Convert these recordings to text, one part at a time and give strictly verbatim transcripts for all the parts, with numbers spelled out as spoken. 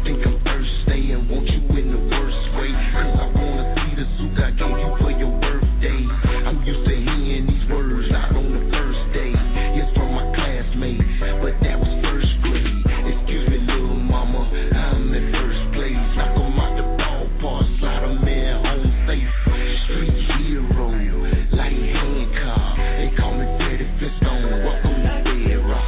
think I'm thirsty and want you in the worst way. Cause I wanna see the suit I gave you for your birthday. I'm used to hearing these words out on the first day. It's from my classmates, but that was first grade. Excuse me, little mama, I'm in first place. Knock 'em out the ballpark, slide 'em in home safe. Street hero, like Hancock. They call me Daddy Flintstone. Welcome to Bed Rock.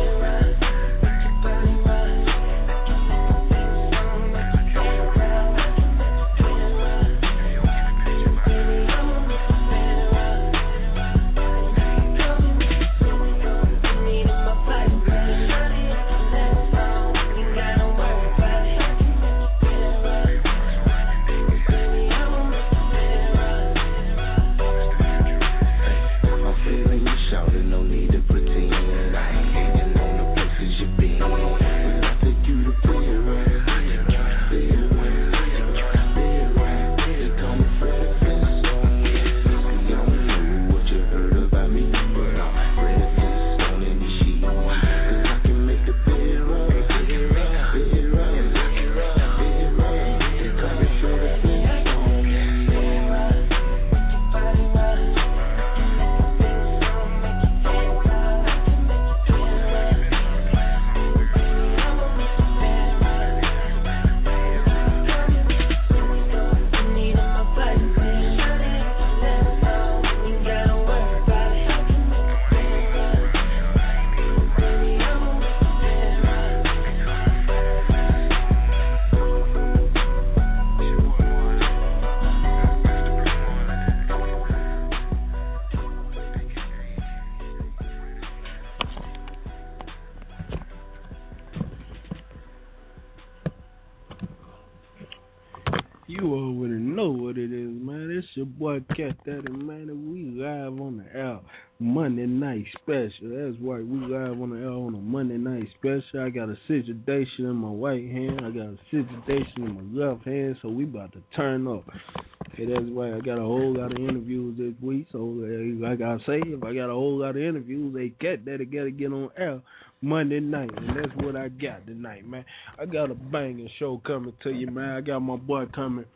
Boy, Cat Daddy, man, we live on the air, Monday night special. That's right, we live on the air on a Monday night special. I got a situation in my right hand, I got a situation in my left hand, so we about to turn up. Hey, that's right, I got a whole lot of interviews this week, so like I say, if I got a whole lot of interviews, they Cat Daddy got to get on air Monday night, and that's what I got tonight, man. I got a banging show coming to you, man. I got my boy coming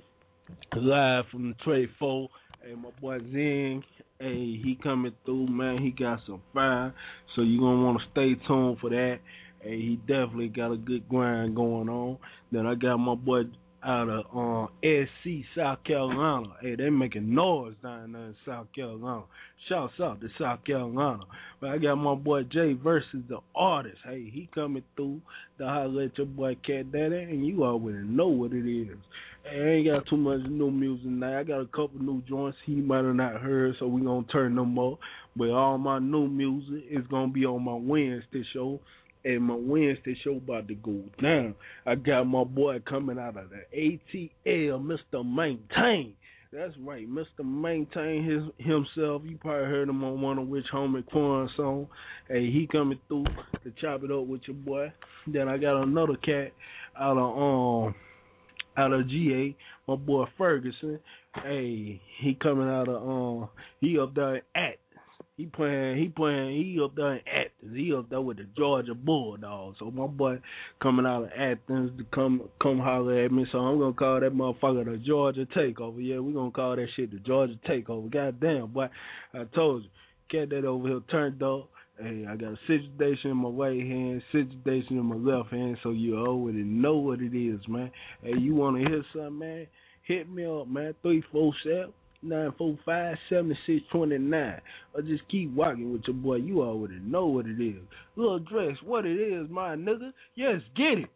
live from the Trade four. Hey, my boy Zing, hey, he coming through, man. He got some fire, so you're going to want to stay tuned for that. Hey, he definitely got a good grind going on. Then I got my boy out of uh, S C, South Carolina. Hey, they making noise down there in South Carolina. Shouts out to South Carolina. But I got my boy Jay versus the artist. Hey, he coming through to holler at your boy Cat Daddy, and you already know what it is. Hey, I ain't got too much new music tonight. I got a couple new joints he might have not heard, so we going to turn them up. But all my new music is going to be on my Wednesday show. And my Wednesday show about to go down. I got my boy coming out of the A T L, Mister Maintain. That's right, Mister Maintain his himself. You probably heard him on one of Rich Homie Quan song. Hey, he coming through to chop it up with your boy. Then I got another cat out of um out of G A, my boy Ferguson. Hey, he coming out of um he up there at. He playing, he playing, he up there in Athens. He up there with the Georgia Bulldogs. So my boy coming out of Athens to come come holler at me. So I'm going to call that motherfucker the Georgia Takeover. Yeah, we're going to call that shit the Georgia Takeover. Goddamn, boy. I told you. Get that over here turned up. Hey, I got a situation in my right hand, situation in my left hand, so you already know what it is, man. Hey, you want to hear something, man? Hit me up, man. three four seven nine four five, seven six two nine. Or just keep walking with your boy. You already know what it is. Little Dress, what it is, my nigga. Yes, get it.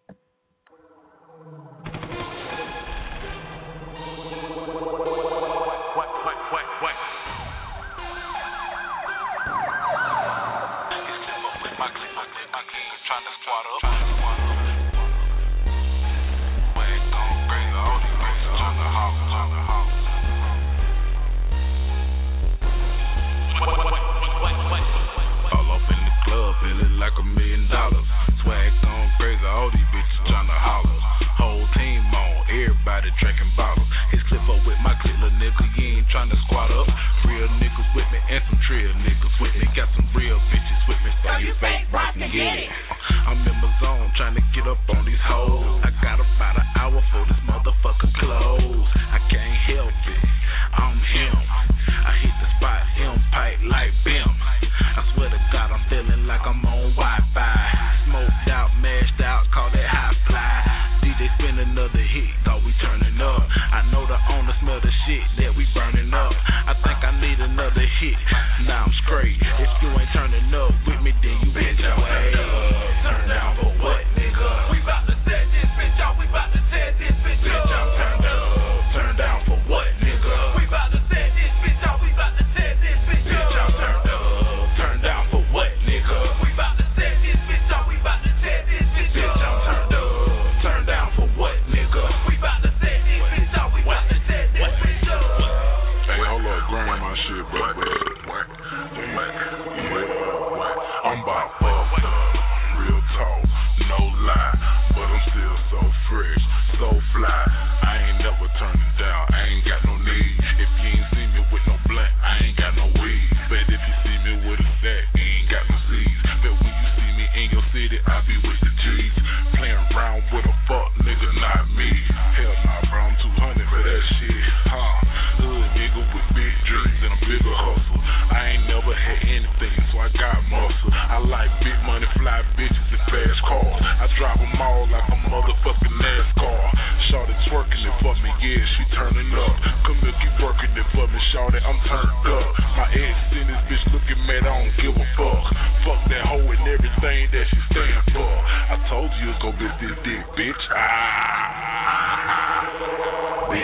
What, what, what, what? It's simple with my clip, my clip, my king trying to squat up. Way gone crazy, all these bitches on the house, on the house. All up in the club, feeling like a million dollars. Swag gone crazy, all these bitches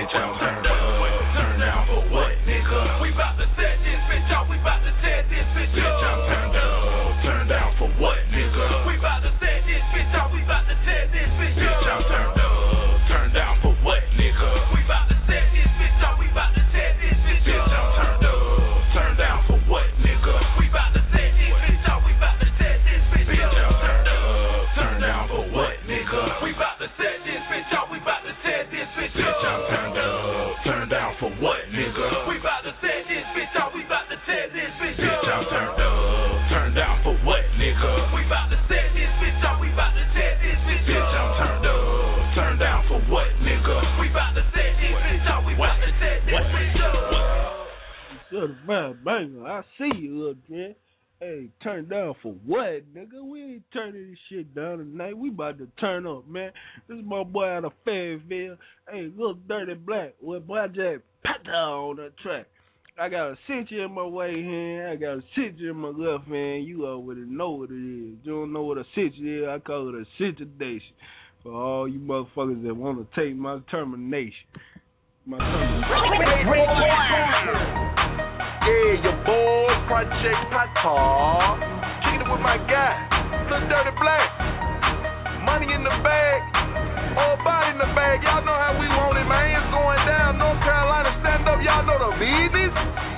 Bitch, I'm turned up, turned down for what, nigga? We bout to set this bitch up, we bout to tear this bitch up. Bitch, I'm turned up, turned down for what, nigga? We bout to set this bitch up, we bout to tear this bitch up. Bitch, I'm turned up, turned down for what, nigga? We bout to set this bitch up, we bout to tear this bitch up. Bitch, I'm turned up, turned down for what, nigga? We bout to set this bitch up, we bout to tear this bitch up. Bitch, I'm turned up, turned down for what, nigga? We bout to set this bitch up, we bout to tear this bitch up. Bitch, I'm turned up, turned down for what, nigga? We bout to set this bitch up, we bout to tear this bitch up. Bitch, I'm turned up, turned down for what, nigga? We bout to set this bitch up, we bout to tear this bitch up. Bitch, I'm turned up, turned down for what, nigga? We bout to set this bitch up, we bout to tear this bitch up. Certified banger, I see you up there. Hey, turn down for what, nigga? We ain't turning this shit down tonight. We about to turn up, man. This is my boy out of Fayetteville. Hey, little Dirty Black with Blackjack Pata on the track. I got a cincher in my right hand. I got a cincher in my left hand. You already know what it is. You don't know what a cincher is. I call it a cincherdation. For all you motherfuckers that want to take my termination. My termination. Yeah, your boy, Project Pata. Kicking it with my guy, Lil Dirty Black. Money in the bag, all body in the bag. Y'all know how we want it, man. It's going down. North Carolina, stand up. Y'all know the business.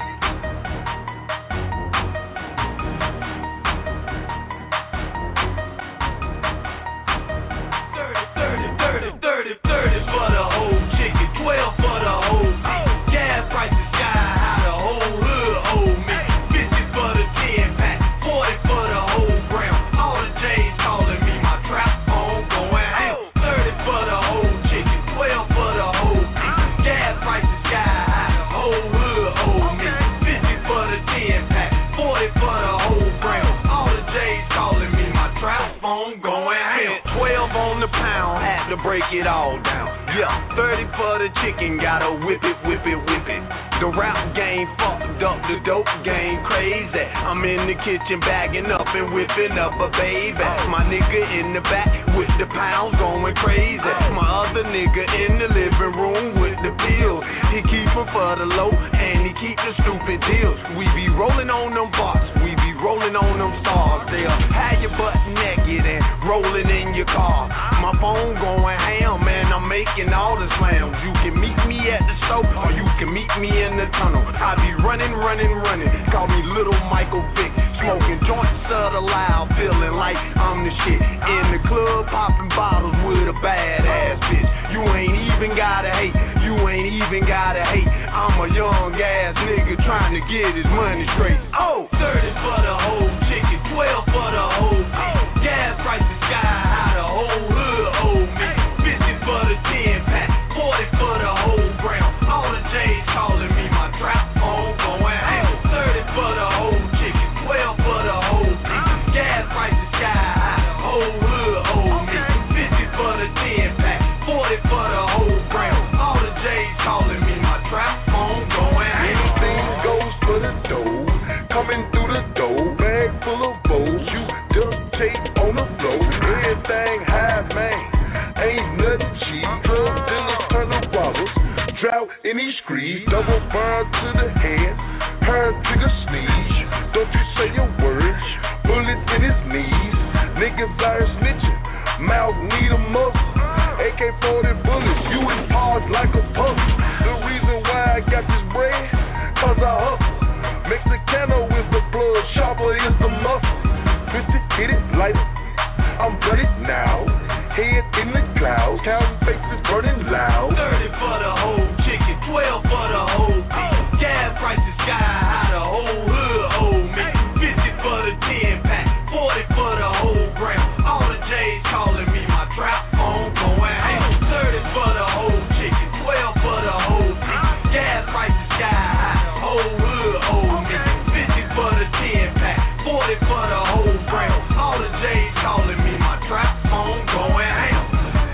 thirty, thirty, thirty, thirty, thirty for the whole chicken, twelve for the whole thing. Gas prices sky high, the whole hood owe me. fifty for the ten pack, forty for the whole gram. All the J's calling me, my trap phone going ham. thirty for the whole chicken, twelve for the whole thing. Gas prices sky high, the whole hood owe me. fifty for the ten pack, forty for the whole gram. All the J's calling me, my trap phone going ham. twelve on the pound, had to break it all down. Yeah, thirty for the chicken, gotta whip it, whip it, whip it. The rap game fucked up, the dope game crazy. I'm in the kitchen bagging up and whipping up a baby. My nigga in the back with the pounds going crazy. My other nigga in the living room with the pills. He keep them for the low and he keep the stupid deals. We be rolling on them box, we be rolling on them stars. They'll have your butt naked and rolling in your car. My phone going ham, man, I'm making all the slams. You can meet me at the store or you can meet me in the tunnel. I be running, running, running. Call me Little Michael Vick. Smoking joints of the loud, feeling like I'm the shit. In the club, popping bottles with a badass bitch. You ain't even gotta hate, you ain't even gotta hate. I'm a young ass nigga trying to get his money straight. Oh, thirty for the whole chicken, twelve for the whole thing. Gas prices sky high, the whole hood owe me. fifty for the ten pack, forty for the whole gram. All the J's calling me, my trap phone going ham. thirty for the whole chicken, twelve for the whole thing. Gas prices sky high, the whole hood owe me. fifty for the ten pack, forty for the whole gram. All the J's calling me, my trap phone going ham. Anything goes for the dough, coming through the door, bag full of bows. You duct tape on the floor, everything high, man. Ain't nothing cheap. Drug dealers turn to robbers. Drought in these streets. Double burn to the head. Her trigger sneeze. Don't you say your words. Bullet in his knees. Niggas are snitching. Mouth need a muzzle. A K forty bullets. You in pause like a puzzle. The reason why I got this bread, cause I hustle. Mexicano is the blood. Sharper is the muscle. fifty, hit it lighter. I'm done it now. Head in the clouds, counting faces burning loud. thirty for the whole chicken, twelve for the whole thing. Gas prices sky high, the whole hood owe me. fifty for the ten pack, forty for the whole gram. All the J's calling me, my trap phone going ham. thirty for the whole chicken, twelve for the whole thing. Gas prices sky high, the whole hood owe me. fifty for the ten pack, forty for the whole gram. All the J's calling me, my trap phone going ham.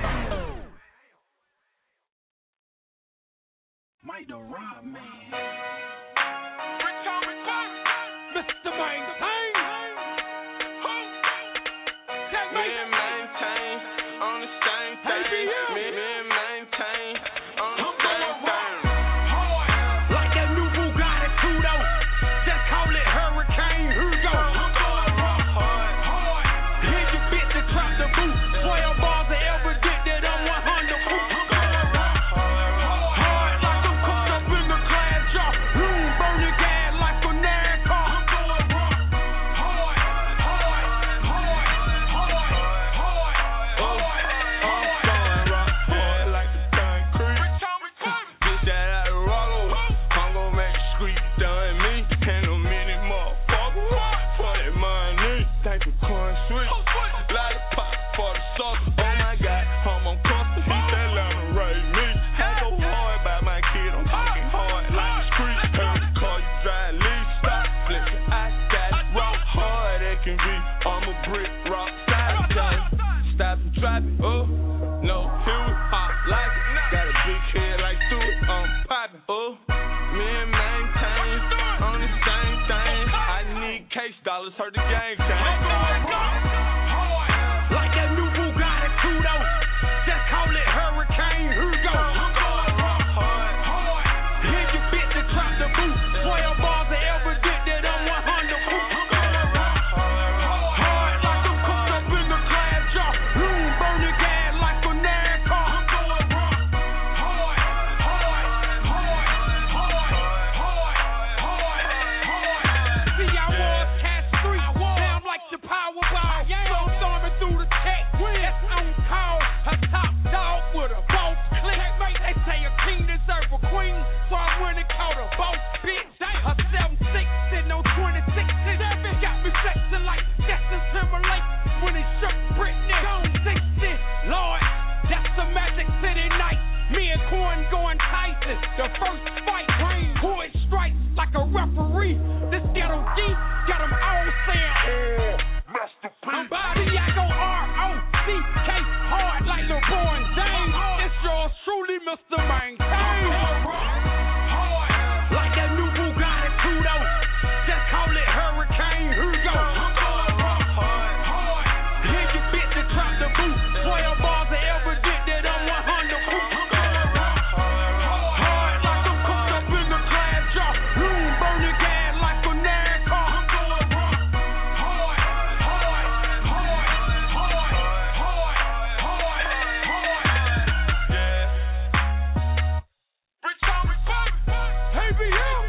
Mike the Rob Man. Mister Maintain. Me and Maintain on the same thing. Me and Maintain on the same thing. poppin'. Oh, me and maintain on the same thing. I need case dollars, heard the game change. Like that new Bugatti Kudo, just call it Hurricane Hugo. Hit your bitch to drop the boot. twelve bars of evidence that I'm one hundred proof. Hard like I'm cooked up in the glass jar. Loon burning gas like a NASCAR. See, I was Cash Street, now I'm like the Powerball. So storming through the tech, that's on call. A top dog with a boss click. They say a king deserve a queen, so I went and caught a boss bitch. A seven six sitting on twenty-six. Got me flexing like Justin Timberlake when he shook Britney. Gone sixty, Lord, that's the Magic City night. Me and Corn going Tyson. The first fight, Corn strikes like a referee. This ghetto D got them all saying, oh, masterpiece. Diago R O C K hard like LeBron James. It's yours truly, Mister Maintain. Like that new Bugatti Kudo, just call it Hurricane Hugo. Hit your bitch to drop the boot. twelve bars of evidence that I'm one hundred proof. Hard like I'm cooked up in the glass jar. Loon burning gas like a NASCAR. Hey, B M.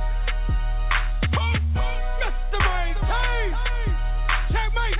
Mister Maintain. Checkmate.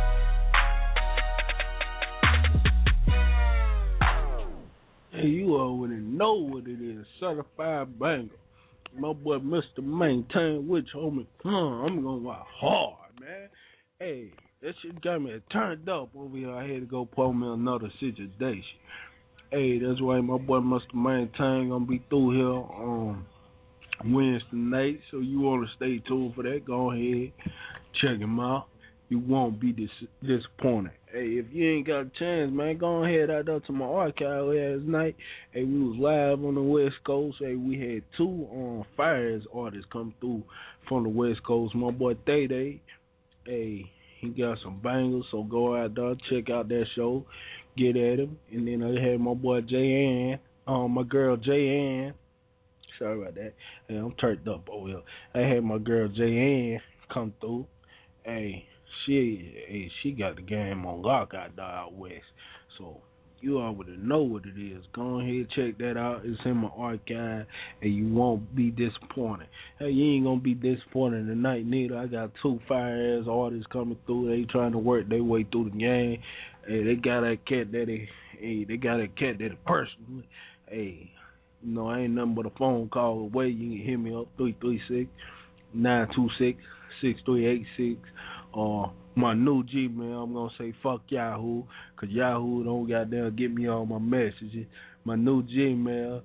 Hey, you already know what it is. Certified banger. My boy Mister Maintain, which homie, huh, I'm going to hard, man. Hey, that shit got me turned up over here. I had to go pull me another situation. Hey, that's why my boy Mister Maintain gonna be through here on Wednesday night. So you wanna stay tuned for that? Go ahead, check him out. You won't be dis- disappointed. Hey, if you ain't got a chance, man, go ahead out there to my archive last night. Hey, we was live on the West Coast. Hey, we had two um, Fires artists come through from the West Coast. My boy Day Day. Hey, he got some bangers, so go out there, check out that show, get at him. And then I had my boy J Ann, um, my girl J Ann. Sorry about that. Hey, I'm turned up over here. I had my girl J Ann come through. Hey, she, hey, she got the game on lock out there out west. So you already know what it is. Go ahead, check that out. It's in my archive, and you won't be disappointed. Hey, you ain't gonna be disappointed tonight neither. I got two fire ass artists coming through. They trying to work their way through the game. Hey, they got that cat that they, hey, they got that cat that they personally. Hey, you know, I ain't nothing but a phone call away. You can hit me up three three six, nine two six, six three eight six. Or uh, my new Gmail, I'm going to say fuck Yahoo, because Yahoo don't goddamn get me all my messages. My new Gmail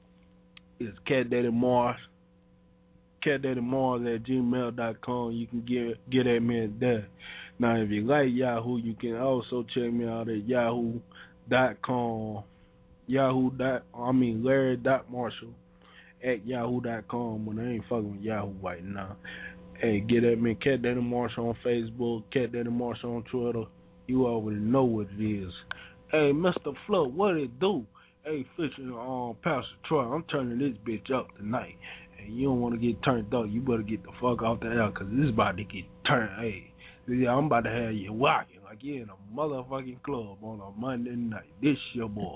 is catdaddymars, catdaddymars at gmail dot com. You can get get at me at that. Now, if you like Yahoo, you can also check me out at yahoo dot com. Yahoo. I mean, Larry dot Marshall at yahoo dot com, but I ain't fucking with Yahoo right now. Hey, get at me, Cat Daddy Marshall on Facebook, Cat Daddy Marshall on Twitter. You already know what it is. Hey, Mister Flood, what it do? Hey, featuring on um, Pastor Troy, I'm turning this bitch up tonight. And you don't want to get turned up, you better get the fuck off the air, because this is about to get turned. Hey, yeah, I'm about to have you walking like you're in a motherfucking club on a Monday night. This your boy.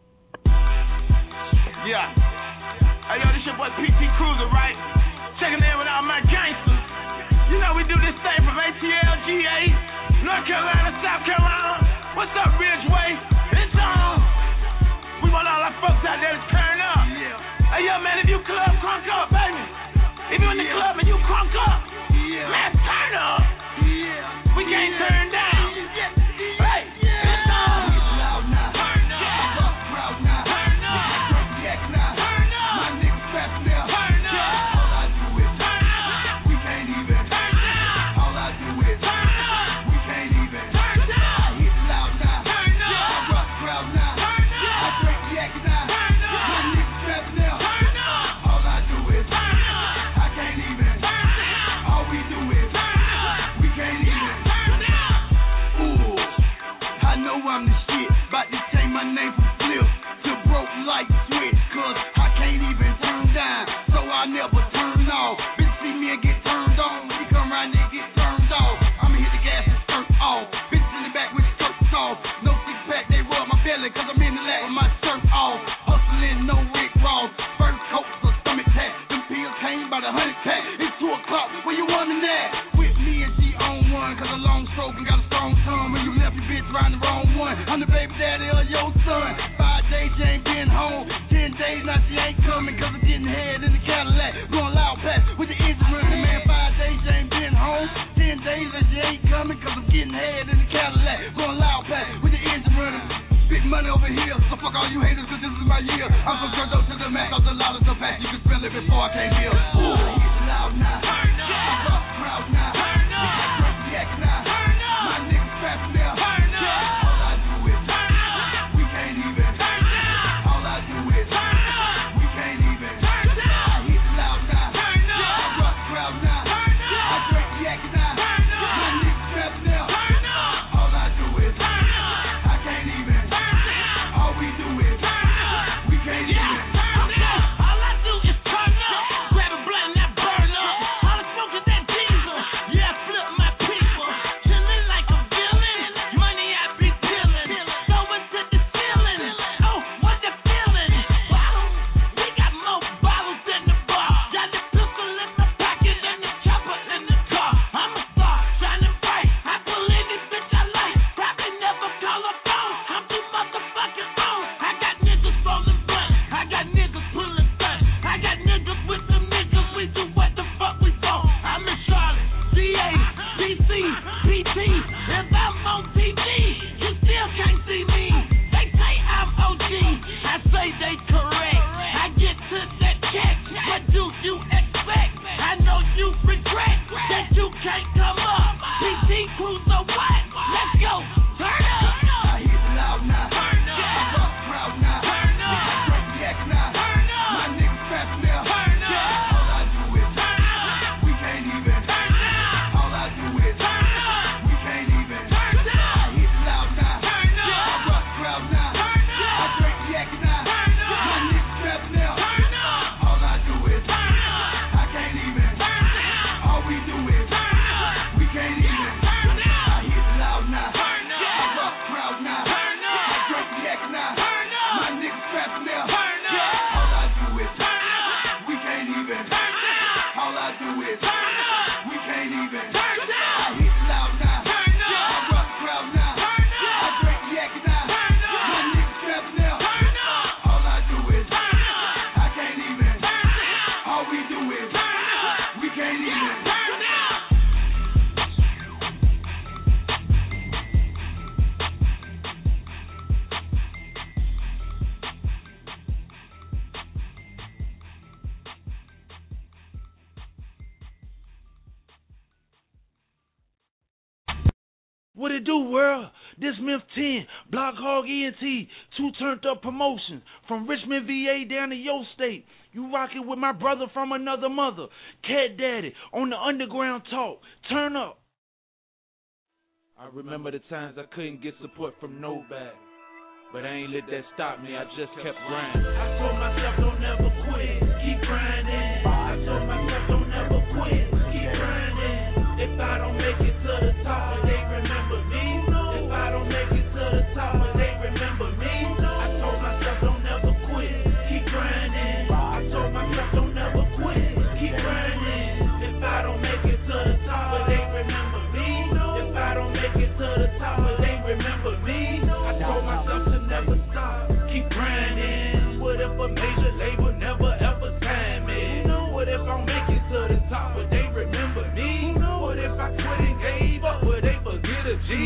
Yeah. Hey, yo, this your boy P T Cruiser, right? Checking in with all my gangsters. You know we do this thing from A T L, G A, North Carolina, South Carolina. What's up, Ridgeway? It's on. We want all our folks out there to turn up. Yeah. Hey, yo, man, if you club, crunk up, baby. If you in the yeah. club and you crunk up, yeah. man, turn up. Yeah. We can't turn down. Hey, it's on. Turn up. Turn up. Turn up. Turn up. My niggas trapping now. Turn up. All I do is turn up. We can't even. Turn up. All I do is turn up. We can't even. Turn up. I hit loud now. Turn up. light switch, cause I can't even turn down, so I never turn off. Bitch see me and get turned on, when you come around and get turned off. I'ma hit the gas and skirt off, bitch in the back with the skirts off. No six pack, they rub my belly, cause I'm in the lap with my shirt off. Hustling, no Rick Ross, first coat, so stomach tap. Them pills came by the hundred pack, it's two o'clock, where you want me at? With me and she on one, cause a long stroke and got a strong tongue. When you left your bitch riding the wrong one, I'm the baby daddy of your son. Five days she ain't been home, ten days now she ain't coming, cause I'm getting head in the Cadillac. Going loud pass with the engine running, man. Five days she ain't been home, ten days that she ain't coming, cause I'm getting head in the Cadillac. Going loud pass with the engine running. Big money over here, so fuck all you haters, cause this is my year. I'm from Gerdo to the max, off the loudest of packs. You can spell it before I came here. Ooh, I hit loud now. Turn up. I rock crowd now. Turn up. I break the act now. Turn up. My niggas trapping now. Turn up. All I do is turn up. We can't even turn up. All I do is turn up. We can't even turn up. I hit loud now. Turn up. I rock crowd now. Turn up. I break the act now. Turn up. My niggas trapping now. Turn up. All I do is turn up. I can't even. All we do is turn up. We can't yeah, even turn up. All I do is turn up. Grab a blunt and that burn up. All the smoke is that diesel. Yeah, flip my people. Chillin' like a villain. Money I be dealing. Throw it to the ceiling. Oh, what the feeling? Bottles. We got more bottles than the bar. Got the pistol in the pocket and the chopper in the car. I'm a star, shining bright. I pull any bitch I like. Probably never call a phone. I'm too motherfucking on. I got niggas rolling blunt. I got niggas pulling stunt. I got niggas with them niggas. We do what the fuck we want. I'm in Charlotte, C A, D C, P T. If I'm on T V, you still can't see me. They say I'm O G. I say they correct. I get to that check. What do you expect? I know you regret that you can't come up. P T Cruise or what? Let's go. Turn up. I hit loud now. Turn up. I rock crowd now. Turn up. I break the act now. Turn up. My niggas trapping now. Turn up. All I do is turn up. We can't even turn up. All I do is turn up. We can't even turn up. I hit loud now. Turn up. I rock crowd now. Turn up. I break the act now. Turn up. My niggas trapping now. Turn up. All I do is turn up. I can't even turn up. All we do is turn up. We can't even turn up. I hit loud now. Turn up. I rock crowd now. Turn up. I break the act now. Turn up. My niggas trapping now. Turn up. All I do is turn up. We can't even turn up. All I do is turn up. We can't even turn up. I hit loud now. Turn up. I rock crowd now. Turn up. I break the act now. Turn up. My niggas trapping now. Turn up. All I do is turn up. I can't even turn up. All we do is turn up. We can't even turn up. What it do, world? This Myth ten, Block Hog E N T, two turned up promotions from Richmond, V A down to your state. You rockin' with my brother from another mother, Cat Daddy, on the underground talk. Turn up. I remember the times I couldn't get support from nobody, but I ain't let that stop me, I just kept grinding. I told myself don't never quit, keep grinding. I told myself don't never quit, keep grinding. If I don't make it to the top, they remember me. If I don't make it to the top, they remember me. I told myself don't never quit, keep grinding. I told myself don't never quit, keep grinding. If I don't make it to the top, they remember me. If I don't make it to the top, they remember me. I told myself to never stop, keep grinding. What if a major label never ever sign me? What if I make it to the top, but they remember me? What if I quit and gave up, would they forget a G?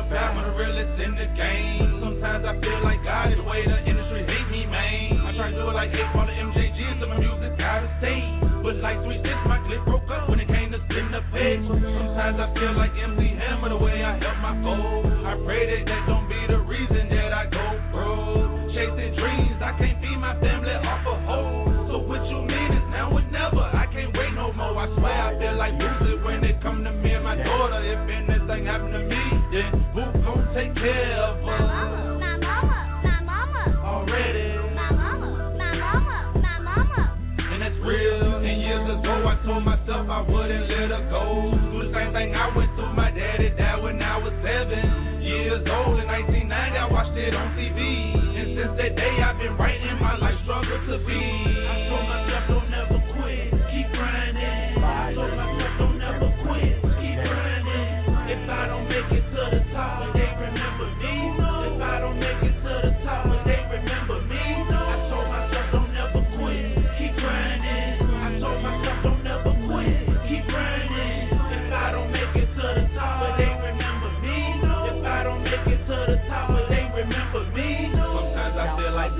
I'm the realest in the game. Sometimes I feel like God is the way the industry hate me, man. I try to do it like eight ball of M J G, so my music gotta stay. But like three six, my clip broke up when it came to spin the page. Sometimes I feel like M C Hammer the way I help my foes. I pray that that don't be the reason that I go broke. Chasing dreams, I can't feed my family off a hoe. So what you mean is now or never. I can't wait no more. I swear I feel like music when it come to me and my daughter. If anything happen to me, then who gon' take care of us? My mama, my mama, already. My mama, my mama, my mama. And that's real. And years ago I told myself I wouldn't let her go. Do the same thing I went through. My daddy died when I was seven years old. In nineteen ninety I watched it on T V. And since that day I've been writing my life struggle to be. I told myself don't never quit, keep grinding. I told myself don't never quit, keep grinding. If I don't make it to the top, will they remember me? If I don't make it to the top, will they remember me? I told myself don't never quit, keep grinding. I told myself don't never quit, keep grinding. If I don't make it to the top, will they remember me? If I don't make it to the top, will they remember me? Sometimes I feel like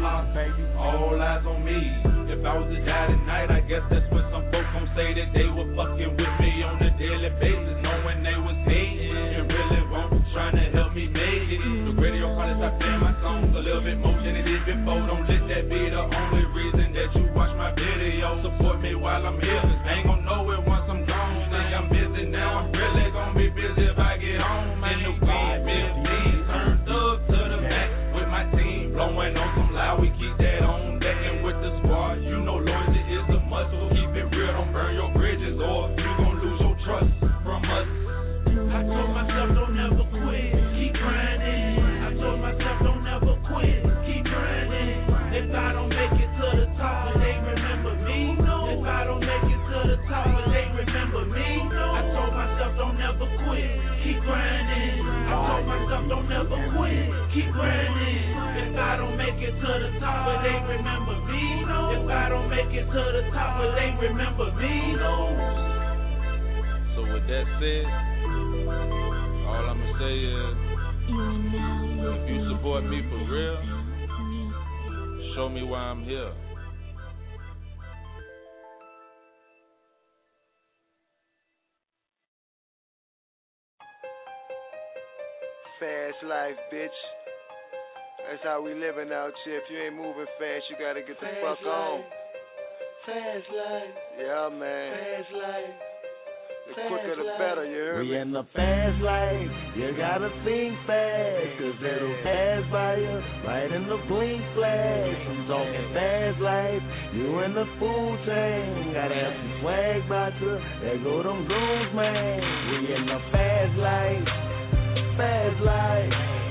all eyes on me. If I was to die tonight, I guess that's when some folks gon' say that they were fucking with me on a daily basis, knowing they was hating and really won't trying to help me make it. The radio probably stop playing my songs a little bit more than it did before. Don't let that be the only reason that you watch my video. Support me while I'm here, cause I ain't gon' know it once I'm gone. You think I'm busy now, I'm really gon' be busy if I get home. Man, the weed, milk, me turned up to the back with my team blowing on some loud. We keep that on deck and with the squad. You know loyalty is a must, so keep it real, don't burn your bridges or you gon' lose your trust from us. I told myself don't ever quit, keep grinding. I told myself don't ever quit, keep grinding. If I don't make it to the top, will they remember me? If I don't make it to the top, will they remember me? I told myself don't ever quit, keep grinding. I told myself don't ever quit, keep grinding. If I don't make it to the top, will they remember me? If I don't make it to the top, will they remember me? So with that said, all I'ma say is, if you support me for real, show me why I'm here. Fast life, bitch. That's how we living out here. If you ain't moving fast, you gotta get the fuck on. Fast life. Yeah, man. Fast life. The quicker the better, you heard me? We in the fast life, you gotta think fast, cause it'll pass by you, right in the blink flash. I'm talking fast life, you in the food chain, gotta have some swag about you, there go them goons, man. We in the fast life, fast life,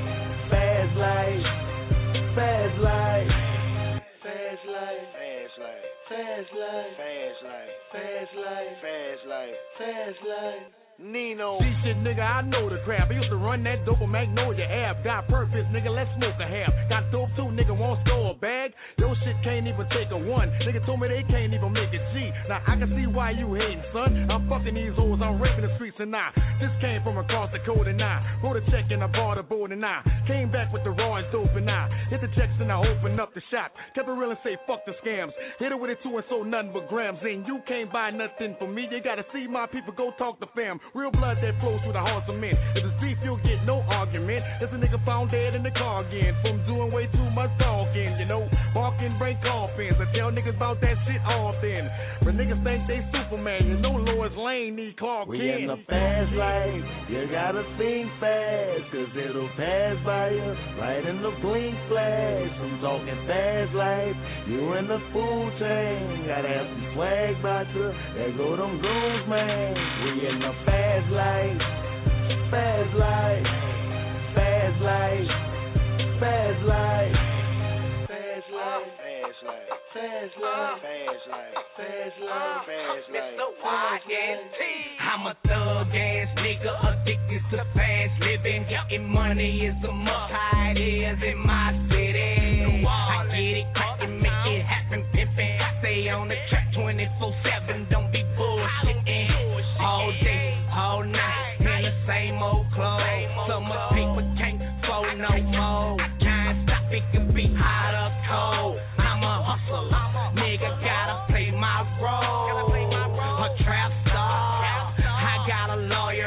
fast life, fast life, fast life, fast life. Fast life, fast life, fast life, fast life, fast life. Nino. See shit, nigga, I know the crap. I used to run that dope on Magnolia Ave. Got purpose, nigga, let's smoke a half. Got dope too, nigga, won't store a bag. Your shit can't even take a one. Nigga told me they can't even make a G. Now I can see why you hating, son. I'm fucking these hoes, I'm raping the streets and I. This came from across the code and I wrote a check and I bought a board and I came back with the raw and dope and I hit the checks and I opened up the shop. Kept it real and say fuck the scams. Hit it with it too and sold nothing but grams. And you can't buy nothing from me. You gotta see my people, go talk to fam. Real blood that flows through the hearts of men. If it's beef, you'll get no argument. There's a nigga found dead in the car again from doing way too much talking. You know, barking, break coffins. I tell niggas about that shit often. But niggas think they Superman. You know Lois Lane need Clark Kent. We in the fast life, you gotta think fast, cause it'll pass by you, right in the blink flash. I'm talking fast life, you in the food chain, gotta have some swag about you, there go them goons, man. We in the fast life, fast life, fast life, fast life, fast life, fast life, fast life, fast life, fast life, fast life, fast life. I'm a thug ass nigga, addicted to fast living. Getting money is a must, how it is in my city. I get it, I can make it happen, pimpin'. I stay on the track twenty-four seven, don't be bullshitting. All day, all night, in the same old clothes. So much paper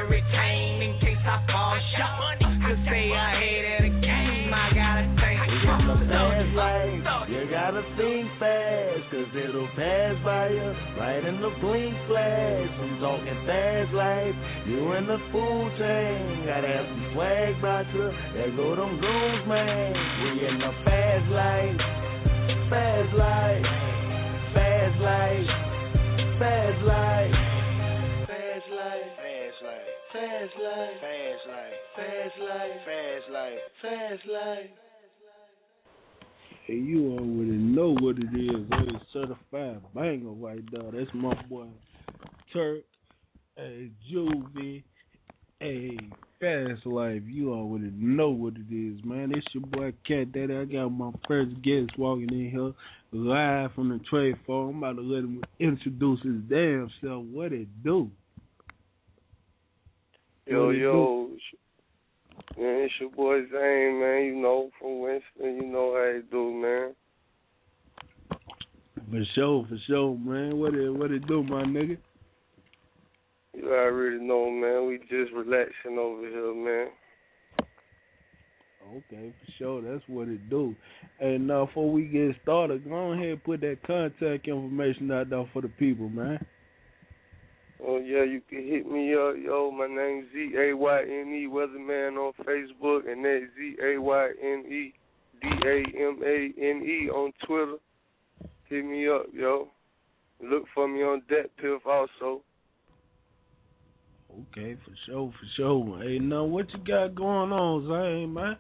retain in case I fall short. To stay ahead of the game, I gotta think. In the fast life, you gotta think fast, cause it'll pass by you right in the blink flash. I'm talking fast life, you in the food chain, gotta have some swag about you. There go them goons, man. We in the fast life, fast life, fast life, fast life, Fast life, fast life, fast life, fast life, fast life, fast life, fast life. Hey, you already know what it is. Hey, certified banger right there. That's my boy Turk. Hey, Juvie. Hey, Fast Life. You already know what it is, man. It's your boy Cat Daddy. I got my first guest walking in here live from the trade floor. I'm about to let him introduce his damn self. What it do? Yo, what it yo. Do? Man, it's your boy Zane, man, you know, from Winston, you know how it do, man. For sure, for sure, man. What it, what it do, my nigga? You already know, man, we just relaxing over here, man. Okay, for sure, that's what it do. And uh, before we get started, go ahead and put that contact information out there for the people, man. Oh, yeah, you can hit me up, yo. My name's Z A Y N E, Weatherman on Facebook, and that's Z A Y N E D A M A N E on Twitter. Hit me up, yo. Look for me on Dat Piff also. Okay, for sure, for sure. Hey, now, what you got going on, Zane, man?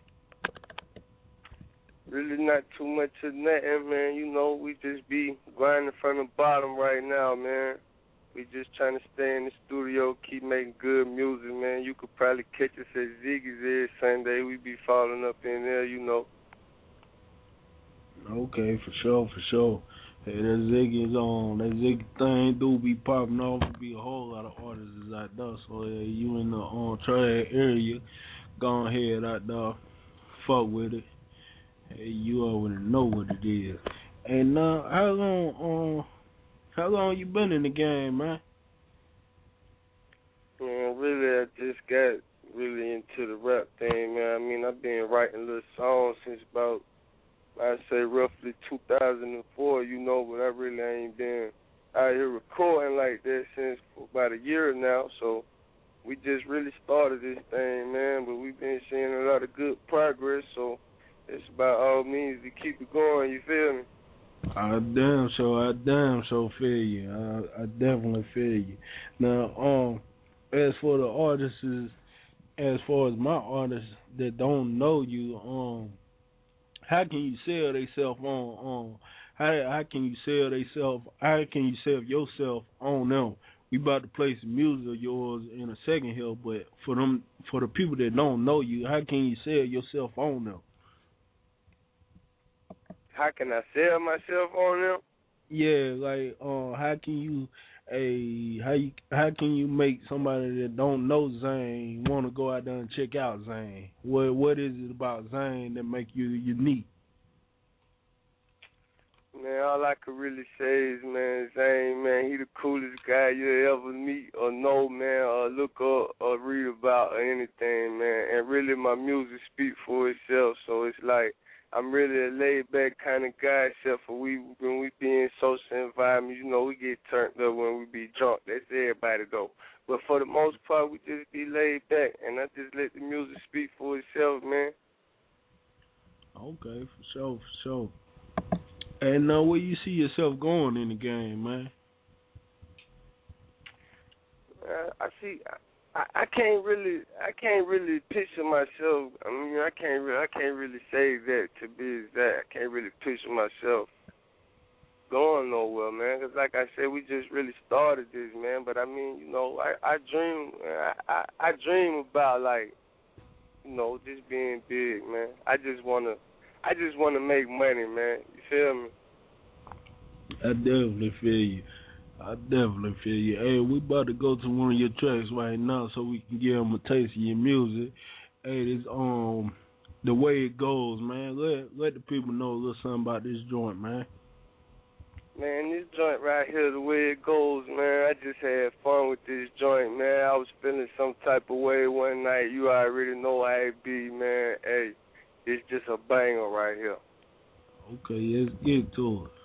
Really not too much of nothing, man. You know, we just be grinding from the bottom right now, man. We just trying to stay in the studio, keep making good music, man. You could probably catch us at Ziggy's every Sunday. We be falling up in there, you know. Okay, for sure, for sure. Hey, that Ziggy's on. That Ziggy thing do be popping off. There be a whole lot of artists out there. So, yeah, you in the on uh, trade area, go ahead out there, fuck with it. Hey, you already know what it is. And now, how long, um, how long you been in the game, man? Man, really, I just got really into the rap thing, man. I mean, I've been writing little songs since about, I'd say, roughly two thousand four, you know, but I really ain't been out here recording like that since for about a year now. So we just really started this thing, man, but we've been seeing a lot of good progress, so it's about all means to keep it going, you feel me? I damn sure, I damn sure feel you. I, I definitely feel you. Now, um, as for the artists, as far as my artists that don't know you, um, how can you sell theyself on? Um, how how can you sell theyself? How can you sell yourself on them? We about to play some music of yours in a second here, but for them, for the people that don't know you, how can you sell yourself on them? How can I sell myself on them? Yeah, like uh, how can you a how you how can you make somebody that don't know Zane want to go out there and check out Zane? What what is it about Zane that make you unique? Man, all I could really say is, man, Zane, man, he the coolest guy you'll ever meet or know, man, or look up or read about or anything, man. And really, my music speaks for itself, so it's like I'm really a laid-back kind of guy, except for we when we be in social environments, you know, we get turned up when we be drunk. That's everybody, though. But for the most part, we just be laid back, and I just let the music speak for itself, man. Okay, for sure, for sure. And now, uh, where you see yourself going in the game, man? Uh, I see. I, I can't really. I can't really picture myself. I mean, I can't. Really, I can't really say that to be exact. I can't really picture myself going nowhere, man. Because, like I said, we just really started this, man. But I mean, you know, I, I dream. I, I, I dream about like, you know, just being big, man. I just wanna. I just want to make money, man. You feel me? I definitely feel you. I definitely feel you. Hey, we about to go to one of your tracks right now so we can give them a taste of your music. Hey, this um, The Way It Goes, man. Let let the people know a little something about this joint, man. Man, this joint right here, the way it goes, man, I just had fun with this joint, man. I was feeling some type of way one night. You already know how it be, man. Hey, it's just a banger right here. Okay, let's get to it.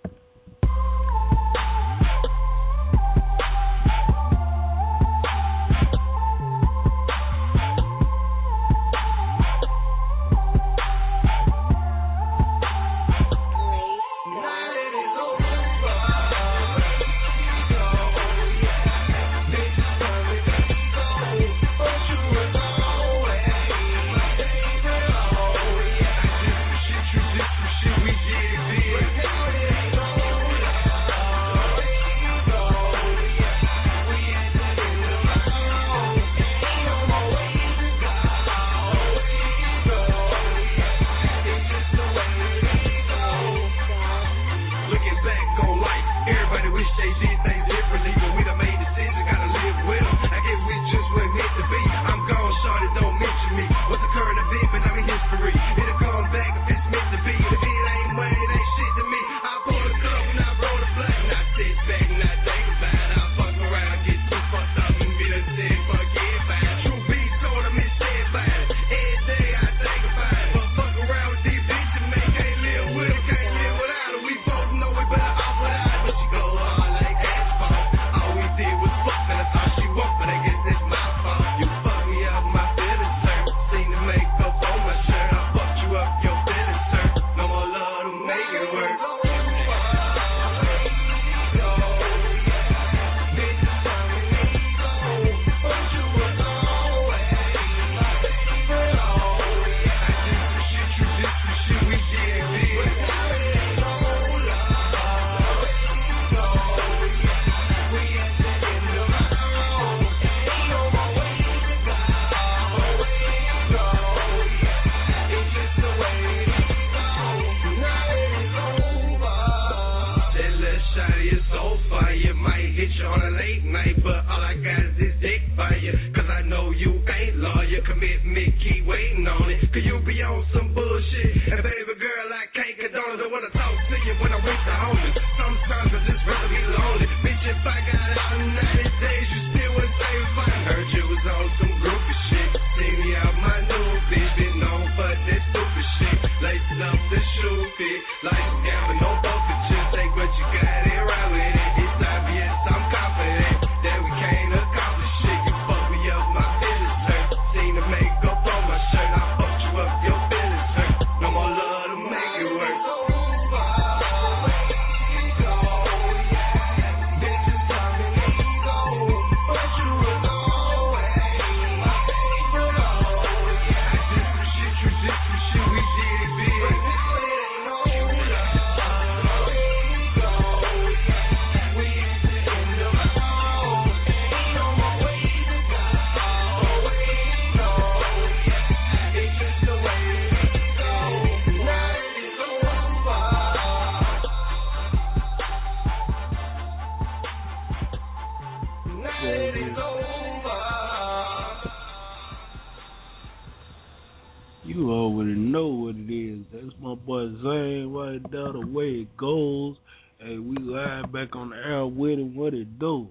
You already know what it is. That's my boy Zane right there, the way it goes. Hey, we live back on the air with him. What it do?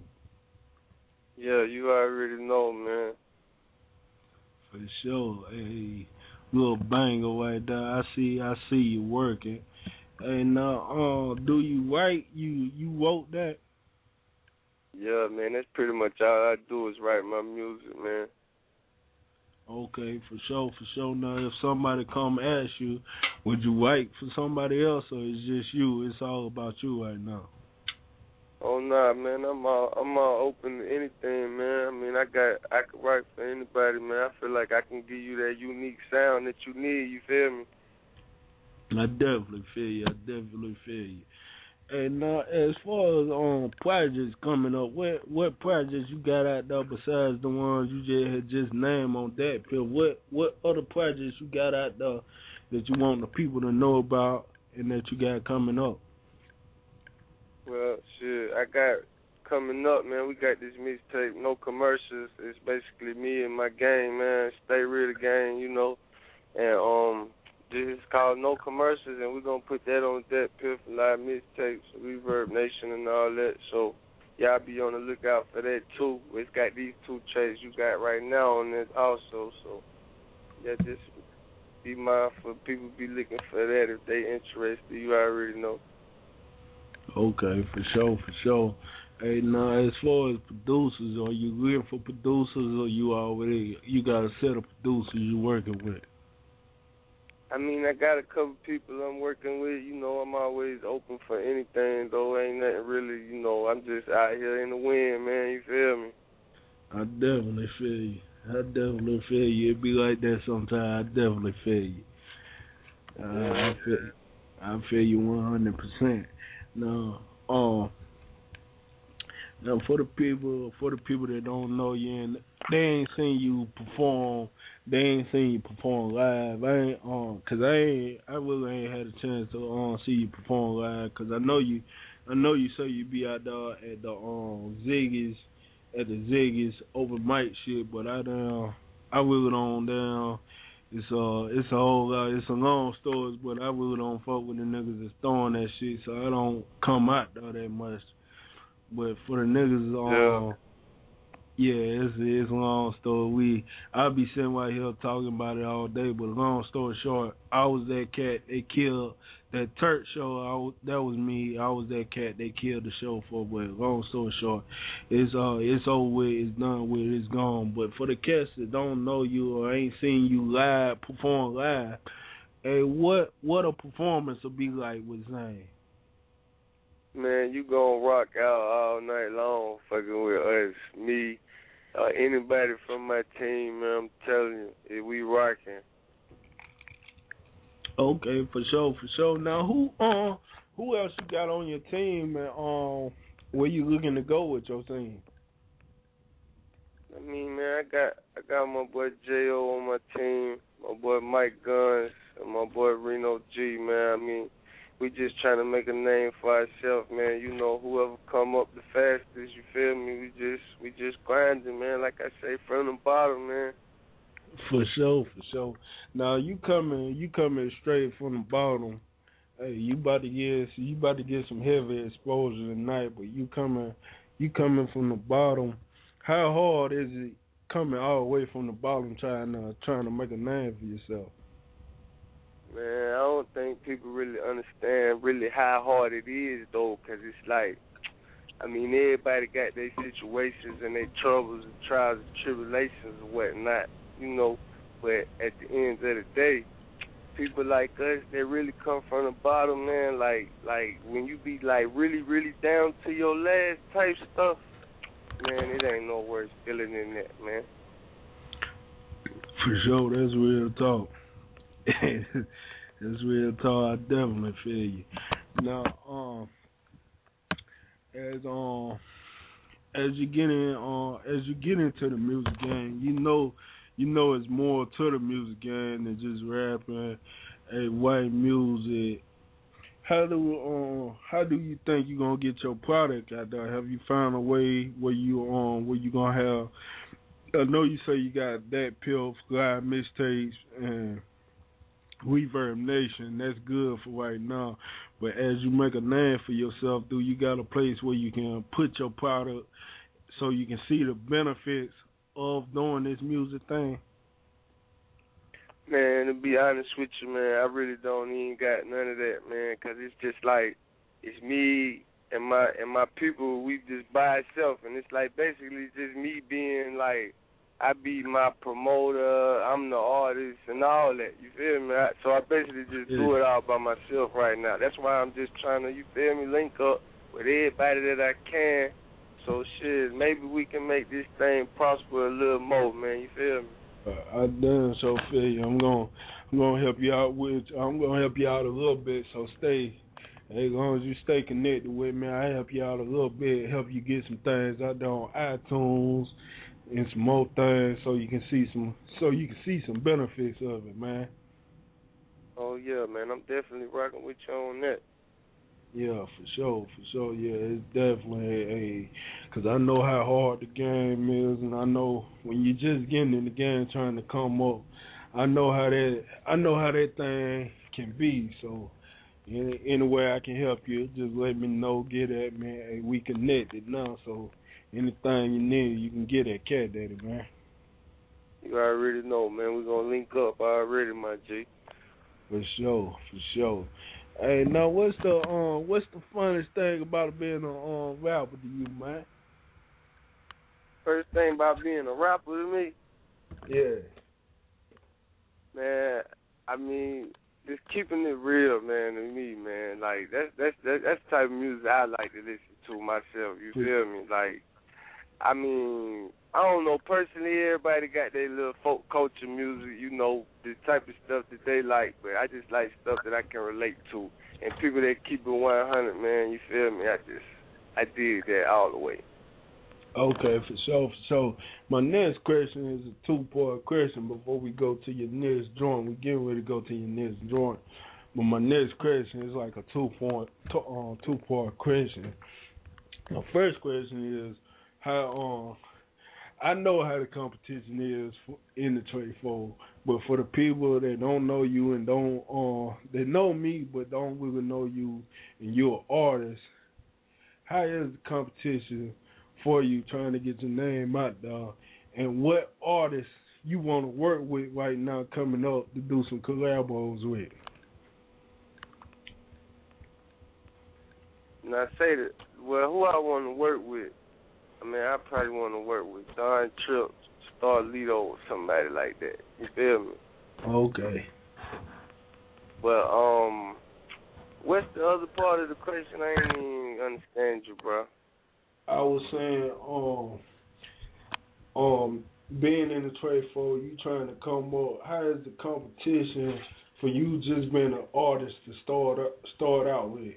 Yeah, you already know, man. For sure. Hey, little banger right there. I see I see you working. Hey, now, uh, do you write? You you wrote that? Yeah, man, that's pretty much all I do is write my music, man. Okay, for sure, for sure. Now, if somebody come ask you, would you write for somebody else, or it's just you? It's all about you right now. Oh nah, man, I'm all I'm all open to anything, man. I mean, I got I can write for anybody, man. I feel like I can give you that unique sound that you need. You feel me? I definitely feel you. I definitely feel you. And now, as far as um projects coming up, what what projects you got out there besides the ones you just had just named on that pill? What what other projects you got out there that you want the people to know about and that you got coming up? Well, shit, I got coming up, man. We got this mixtape, no commercials. It's basically me and my gang, man. Stay real gang, you know. And um, It's called No Commercials, and we're going to put that on that Piff Live mixtapes, Reverb Nation, and all that. So y'all be on the lookout for that, too. It's got these two tracks you got right now on it also. So, yeah, just be mindful. People be looking for that if they interested. You already know. Okay, for sure, for sure. Hey, now, as far as producers, are you looking for producers, or you already, you got a set of producers you working with? I mean, I got a couple people I'm working with. You know, I'm always open for anything, though. Ain't nothing really, you know, I'm just out here in the wind, man. You feel me? I definitely feel you. I definitely feel you. It be like that sometimes. I definitely feel you. Uh, yeah. I feel, I feel you one hundred percent. Now, um, now for the people, for the people that don't know you and they ain't seen you perform. They ain't seen you perform live. I ain't um, cause I ain't, I really ain't had a chance to um see you perform live. Cause I know you, I know you say you be out there at the um Ziggy's, at the Ziggy's open mic shit. But I down, I really don't down. It's uh, it's a whole lot. It's a long story, but I really don't fuck with the niggas that's throwing that shit. So I don't come out there that much. But for the niggas um. Yeah. Yeah, it's, it's a long story. We I'll be sitting right here talking about it all day, but long story short, I was that cat they killed that Turk show. I was, that was me. I was that cat they killed the show for. But long story short, it's uh it's over with. It's done with. It's gone. But for the cats that don't know you or ain't seen you live perform live, hey, what what a performance will be like with Zane? Man, you gonna rock out all night long, fucking with us, me. Uh, anybody from my team, man, I'm telling you, if we rocking. Okay, for sure, for sure. Now, who uh, who else you got on your team, and um, where you looking to go with your team? I mean, man, I got I got my boy J O on my team, my boy Mike Guns, and my boy Reno G, man. I mean, we just trying to make a name for ourselves, man. You know, whoever come up the fastest, you feel me? We just we just grinding, man. Like I say, from the bottom, man. For sure, for sure. Now you coming, you coming straight from the bottom. Hey, you about to get you about to get some heavy exposure tonight, but you coming, you coming from the bottom. How hard is it coming all the way from the bottom, trying to trying to make a name for yourself? Man, I don't think people really understand really how hard it is, though, because it's like, I mean, everybody got their situations and their troubles and trials and tribulations and whatnot, you know, but at the end of the day, people like us, they really come from the bottom, man, like, like when you be, like, really, really down to your last type stuff, man, it ain't no worse feeling than that, man. For sure, that's real talk. That's real talk. I definitely feel you. Now, um, as um, as you get in, uh, as you get into the music game, you know, you know, it's more to the music game than just rapping, a white music. How do um, how do you think you're gonna get your product out there? Have you found a way where you um, where you gonna have? I know you say you got that Pill Live mixtapes and Reverb Nation, that's good for right now. But as you make a name for yourself, do you got a place where you can put your product so you can see the benefits of doing this music thing? Man, to be honest with you, man, I really don't even got none of that, man, because it's just like, it's me and my and my people, we just by ourselves, and it's like basically just me being like, I be my promoter, I'm the artist, and all that, you feel me? I, so I basically just do it all by myself right now. That's why I'm just trying to, you feel me, link up with everybody that I can. So, shit, maybe we can make this thing prosper a little more, man, you feel me? Uh, I damn so feel you. I'm gonna, I'm gonna help you out with, I'm gonna help you out a little bit, so stay. As long as you stay connected with me, I help you out a little bit, help you get some things out there on iTunes, and some more things, so you can see some, so you can see some benefits of it, man. Oh yeah, man, I'm definitely rocking with you on that. Yeah, for sure, for sure. Yeah, it's definitely a, because I know how hard the game is, and I know when you're just getting in the game, trying to come up, I know how that I know how that thing can be. So any, any way I can help you, just let me know. Get at me. Hey, we connected now. So anything you need, you can get at Cat Daddy, man. You already know, man. We're gonna link up already, my G. For sure, for sure. Hey, now what's the um what's the funniest thing about being a um rapper to you, man? First thing about being a rapper to me, yeah, man. I mean, just keeping it real, man. To me, man, like that's that's that's, that's the type of music I like to listen to myself. You feel me? Like, I mean, I don't know personally. Everybody got their little folk culture music, you know, the type of stuff that they like. But I just like stuff that I can relate to, and people that keep it one hundred, man. You feel me? I just I did that all the way. Okay, for sure, for sure. My next question is a two-part question before we go to your next joint. We're getting ready to go to your next joint. But my next question is like a two-point, two, uh, two-part question. My first question is, how, uh, I know how the competition is for, in the trade fold, but for the people that don't know you and don't, uh, they know me but don't really know you and you're an artist, how is the competition for you trying to get your name out there, and what artists you want to work with right now coming up to do some collabos with? Now say that, well, who I want to work with, I mean, I probably want to work with Don Tripp, Starlito, or somebody like that. You feel me? Okay. But, um, what's the other part of the question? I ain't even understand you, bro. I was saying, um, um, being in the trade for you trying to come up, how is the competition for you just being an artist to start up, start out with?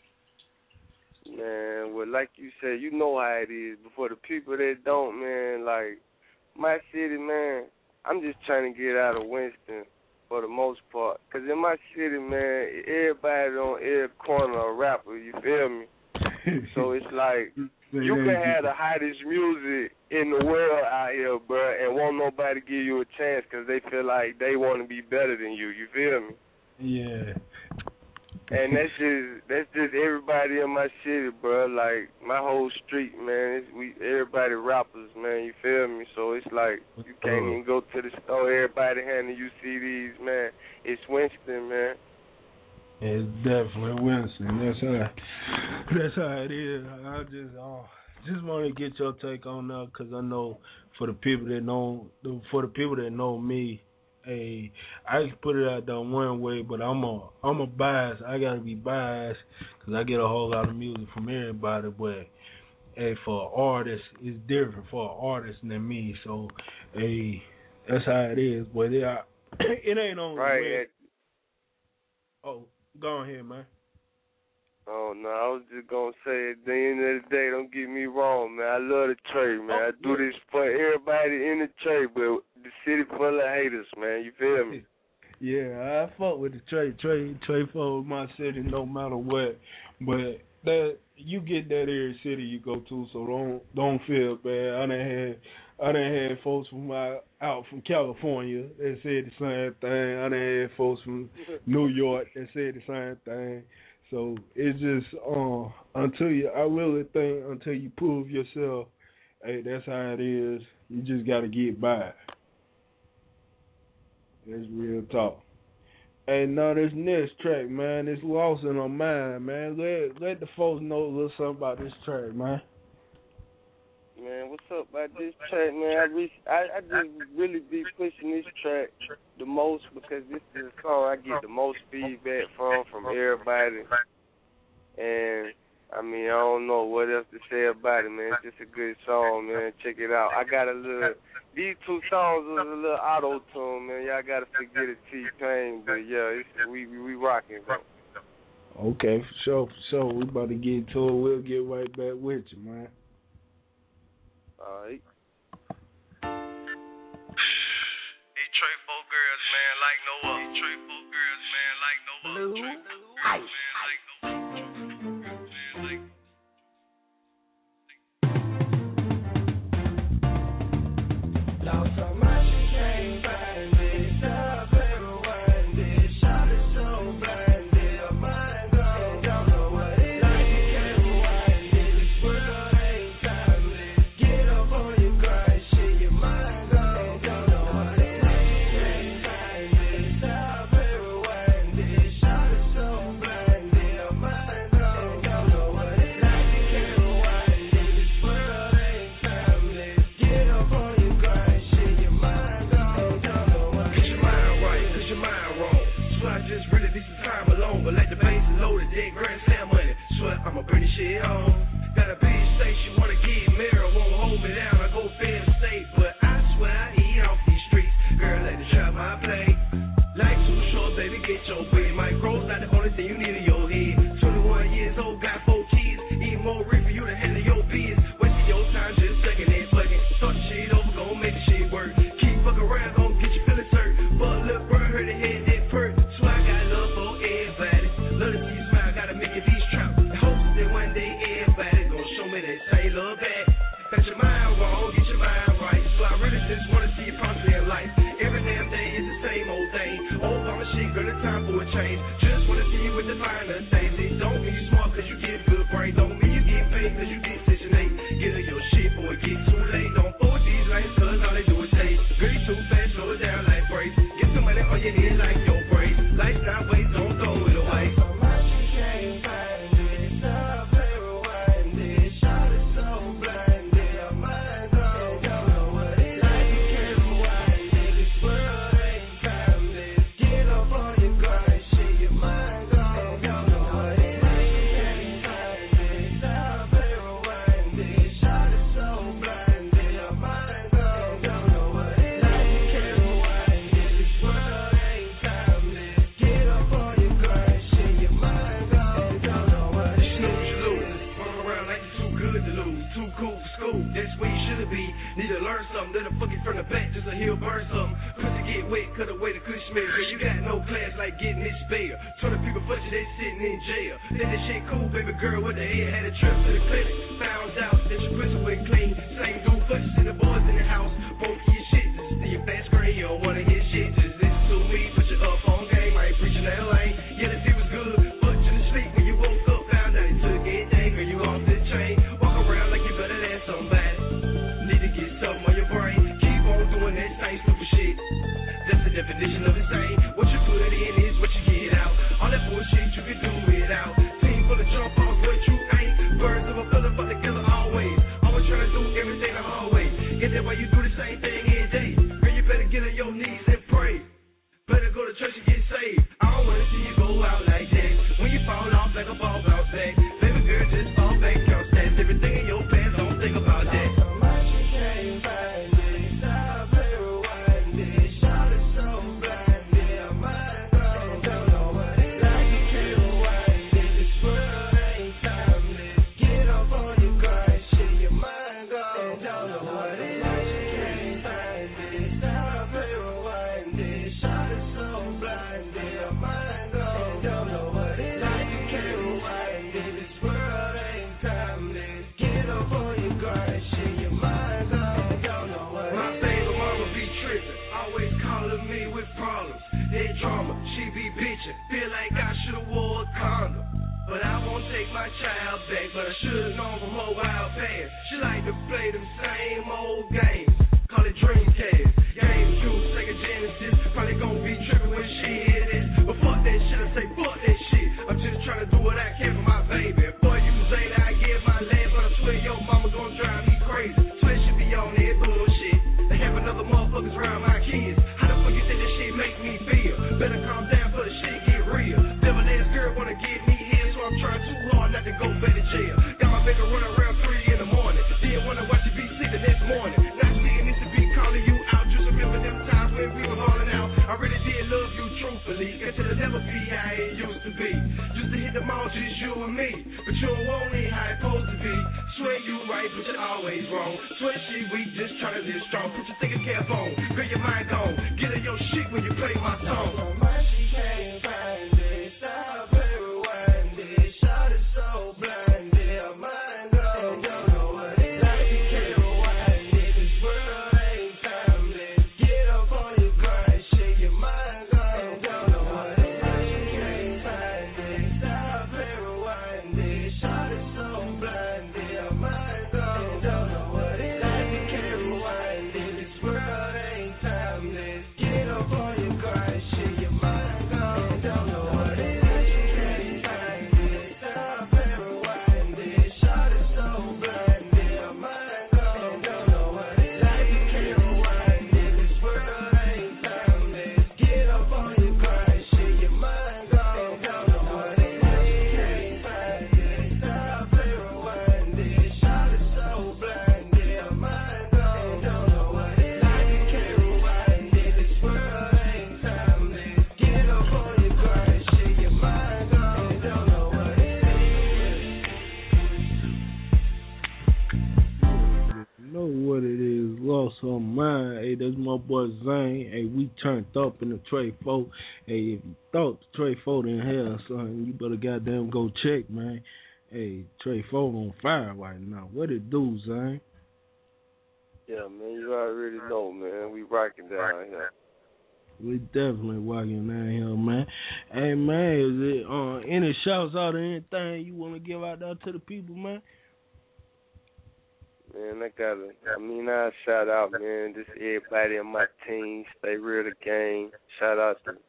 Man, well, like you said, you know how it is. But for the people that don't, man, like my city, man, I'm just trying to get out of Winston for the most part. Because in my city, man, everybody on every corner a rapper, you feel me? So it's like, you can have the hottest music in the world out here, bro, and won't nobody give you a chance because they feel like they want to be better than you. You feel me? Yeah. And that's just that's just everybody in my city, bro. Like my whole street, man. It's, we everybody rappers, man. You feel me? So it's like you can't even go to the store. Everybody handing you C Ds, man. It's Winston, man. It's definitely Winston. That's how that's how it is. I just uh, just want to get your take on that because I know for the people that know for the people that know me. Hey, I can put it out there one way, but I'm a I'm a bias. I gotta be biased because I get a whole lot of music from everybody. But hey, for artists, it's different for an artist than me. So hey, that's how it is. But it, I, it ain't on right. Red. Oh, go ahead, man. Oh no, I was just gonna say at the end of the day, don't get me wrong, man. I love the trade, man. I do this for everybody in the trade, but the city full of haters, man. You feel me? Yeah, I fuck with the trade. Trade, trade for my city, no matter what. But that you get that every city you go to, so don't don't feel bad. I done had I done had folks from my out from California that said the same thing. I done had folks from New York that said the same thing. So it's just uh, until you, I really think until you prove yourself, hey, that's how it is. You just got to get by. That's real talk. Hey, now this next track, man, it's lost in our mind, man. Let let the folks know a little something about this track, man. Man, what's up about this track, man? I, re- I I just really be pushing this track the most because this is a song I get the most feedback from from everybody. And I mean, I don't know what else to say about it, man. It's just a good song, man. Check it out. I got a little. These two songs was a little auto tune, man. Y'all gotta forget it, T-Pain, but yeah, it's, we we rocking, bro. Okay, for sure, for sure. We about to get to it. We'll get right back with you, man. All right. These Trey Four girls, man, like no other. These Trey Four girls, man, like no other. Blue ice. Lost so much, you can't find it. on your head like your brain. Life's not waste, don't throw it away. So much you can't find it. Stop and rewind it. Shot is so blinded. Our minds on, don't know what it is. Like you can't rewind it. This world ain't timeless. Get up on your grind, shit. Your mind on, don't know what it is. Like you can't find it. Stop and rewind it. Shot is so blinded. Our minds on, don't know what it is. Like you can't rewind it. This world ain't timeless. Get up on your grind, shit. Your mind on, don't know what it is. Snooze, you lose. Walk around like you too good to lose. Too cool for school. That's where you should be. Need to learn something. Let a fuck it from the back just so he'll burn something. Pussy get wet, cut away the good smell. Girl, you got no class like getting this bail. twenty people for you, they sitting in jail. Think that shit cool, baby girl, what the hell? Had a trip to the clinic. Found out that your pussy was clean. Same dude for you, see the boys in the house. Both of your shit, just see your fast screen. You don't wanna hear shit, just listen to me. Put you up on game, I ain't preaching that lane. Yeah, the shit was good, but you didn't sleep when you woke up. Found out it took everything, girl, you off the train. Walk around like you better than somebody. Need to get something on your brain. Keep on doing that same stupid shit. That's the definition of insane. What you put in is what you get out. All that bullshit you can do without. Team full of jump off what you ain't. Birds of a feather for the killer always. Always trying to do everything the hard way. Is that why you do the same thing every day? Girl, you better get on your knees and pray. Better go to church and get saved. I don't wanna see you go out like that. When you fall off like a ball bounce back. Baby girl, just fall back, count stats. Everything in your pants, don't think about that. So much you can't find it. Stop and rewind it. Shot is so blinded. Our minds on, don't know what it is. Like you can't rewind it. This world ain't timeless. Get up on your grind, shit. Your mind on, don't know what it is. Like you can't find it. Stop and rewind it. Shot is so blinded. Our minds on, don't know what it is. Like you can't rewind it. This world ain't timeless. Get up on your grind, shit. Your mind on, don't know what it is. My baby mama be tripping, always calling me with problems. That drama, she be bitching. Feel like I should've wore a condom. But I won't take my child back. But I should've known from her wild past. She like to play them same old games. Call it Dreamcast. GameCube, Sega Genesis. Probably gon' be tripping when she hear this. But fuck that shit, I say fuck that shit. I'm just trying to do what I can for my baby. For you, Zayla, I give my last. But I swear your mama gon' drive me crazy. Swear she be on that bullshit. They have another motherfuckers around my kids. How the fuck you think that shit make me feel? Better calm down for the shit get real. Devil ass girl wanna get me here, so I'm trying too hard not to go back to jail. Got my baby running around three in the morning. Didn't wonder why she be sick the next morning. Not seeing this to be calling you out. Just remember them times when we were falling out. I really did love you truthfully. Guess it'll never be how it used to be. Used to hit the mall, just you and me. But you don't want it how it's supposed to be. Swear you right, but you're always wrong. Swear she weak, just trying to live strong. Put your thinking cap on, girl, your mind gone. Get in your shit when you play my song. So much she can't find it. Stop and rewind it. Shot is so blinded. Our mind gone, don't know what it is. Like you can't rewind it. This world ain't timeless. Get up on your grind, shit. Your mind gone, don't know what it is. Like you can't find it. Stop and rewind it. Shot is so blinded. Our mind gone, don't know what it is. Like you can't rewind it. This world ain't timeless. Get up on your grind, shit. Your mind gone, don't know what it is. Like you can't find it. Stop and rewind it. Shot is so blinded. Our mind gone, don't know what it is. Like you can't rewind it. This world ain't timeless. Get up on your grind, shit. Your mind gone, don't know what it is. Like you can't find it. Stop and rewind it. Shot is so blinded. Our mind gone, don't know what it is. Like you can't rewind it. This world ain't timeless. Get up on your grind, shit. Your mind gone, don't know what it is. Know what it is, lost her mind. Hey, that's my boy Zane. Hey, we turned up in the Trey four. Hey, if you thought the Trey four didn't have something, you better goddamn go check, man. Hey, Trey four on fire right now. What it do, Zane? Yeah, man, you already know, man. We rocking down here. We definitely walking down here, man. Hey, man, is it uh, any shouts out or anything you want to give out there to the people, man? Man, I gotta, I mean, I shout out, man, just everybody in my team, Stay Real the Game. Shout out to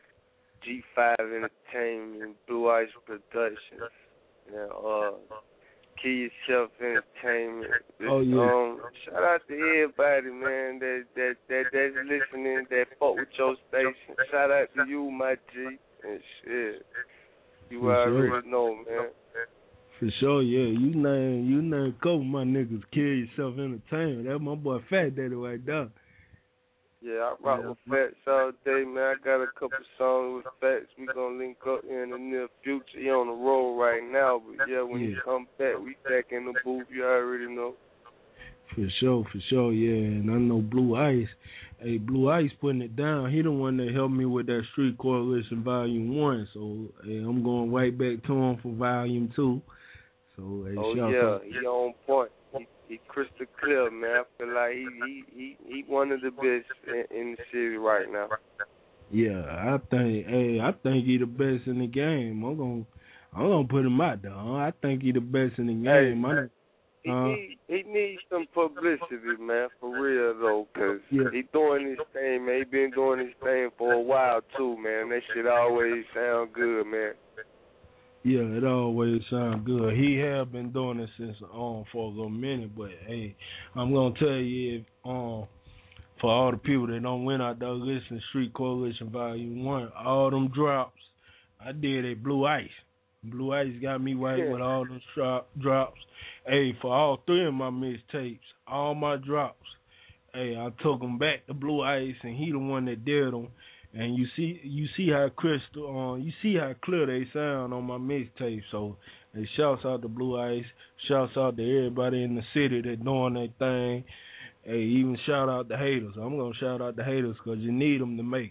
G five Entertainment, Blue Ice Productions, and, uh, Kill Yourself Entertainment. Just, Oh, yeah. Um, shout out to everybody, man, that, that, that, that's listening, that fuck with your station. Shout out to you, my G, and shit. You For already sure. know, man. For sure, yeah. You name you name a couple of my niggas Kill Yourself Entertainment. That's my boy Fat Daddy right there. Yeah, I rock Yeah. with Fats all day, man. I got a couple songs with Fats. We gonna link up in the near future. He on the road right now, but yeah, when Yeah. he come back, we back in the booth. You already know. For sure, for sure, yeah. And I know Blue Ice. Hey, Blue Ice putting it down. He the one that helped me with that Street Coalition Volume One. So hey, I'm going right back to him for Volume Two. So hey, Oh shout yeah, out. he on point. He, he crystal clear, man. I feel like he he he, he one of the best in, in the city right now. Yeah, I think hey, I think he the best in the game. I'm gonna I'm gonna put him out there. Huh? I think he the best in the game. Hey, I, He uh, need he needs some publicity, man, for real though, cause Yeah. he doing his thing, man. He been doing his thing for a while too, man. That shit always sound good, man. Yeah, it always sounds good. He have been doing it since um for a little minute, but hey, I'm gonna tell you, if um for all the people that don't went out there listen to Street Coalition Volume One, all them drops I did at Blue Ice. Blue Ice got me right Yeah. with all them drop, drops. Hey, for all three of my mixtapes, all my drops, hey, I took them back to Blue Ice, and he the one that did them. And you see, you see how crystal, uh, you see how clear they sound on my mixtape. So, hey, shouts out to Blue Ice. Shouts out to everybody in the city that doing their thing. Hey, even shout out the haters. I'm gonna shout out the haters because you need them to make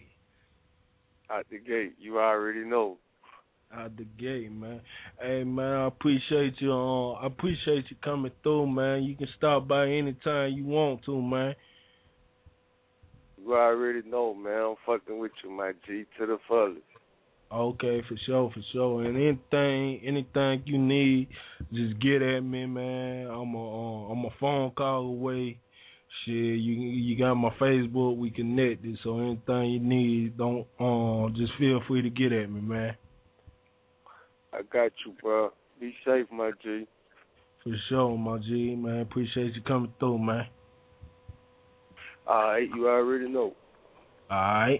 it. Out the gate, you already know. Out the gate, man. Hey, man, I appreciate you. Uh, I appreciate you coming through, man. You can stop by anytime you want to, man. You already know, man. I'm fucking with you, my G, to the fullest. Okay, for sure, for sure. And anything, anything you need, just get at me, man. I'm a, uh, I'm a phone call away. Shit, you you got my Facebook. We connected. So anything you need, don't uh, just feel free to get at me, man. I got you, bro. Be safe, my G. For sure, my G, man. Appreciate you coming through, man. All right, you already know. All right.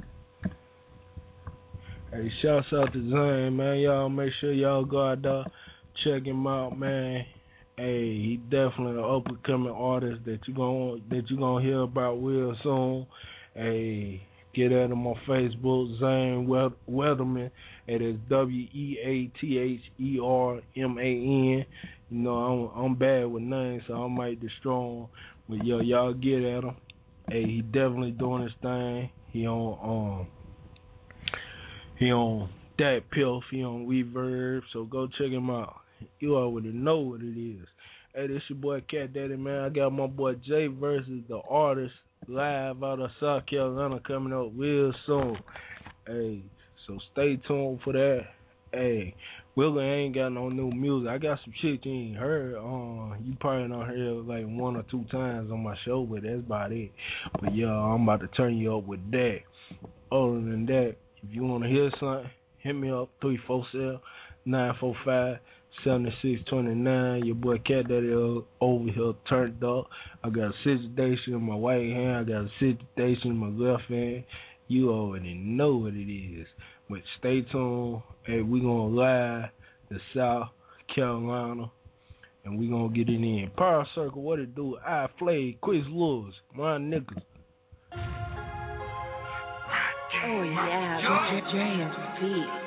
Hey, shouts out to Zane, man. Y'all make sure y'all go out there, check him out, man. Hey, he definitely an up and coming artist that you gonna that you gonna hear about real soon. Hey, get at him on Facebook, Zane Weatherman. It is W E A T H E R M A N. You know, I'm I'm bad with names, so I might destroy him. But yo, y'all get at him. Hey, he definitely doing his thing. He on um he on that Pilf, he on Reverb, so go check him out. You already know what it is. Hey, this your boy Cat Daddy, man. I got my boy Jay versus the Artist live out of South Carolina coming up real soon. Hey, so stay tuned for that. Hey, Willa ain't got no new music. I got some shit you ain't heard. Uh, you probably don't hear like one or two times on my show, but that's about it. But yeah, I'm about to turn you up with that. Other than that, if you want to hear something, hit me up, three four seven, nine four five, seven six two nine. Your boy Cat Daddy over here turned up. I got a situation in my right hand. I got a situation in my left hand. You already know what it is. But stay tuned. Hey, we going to live to South Carolina, and we going to get it in. Power Circle, what it do? I Flay, Chris Lewis, my niggas. Oh, yeah, with your J S P.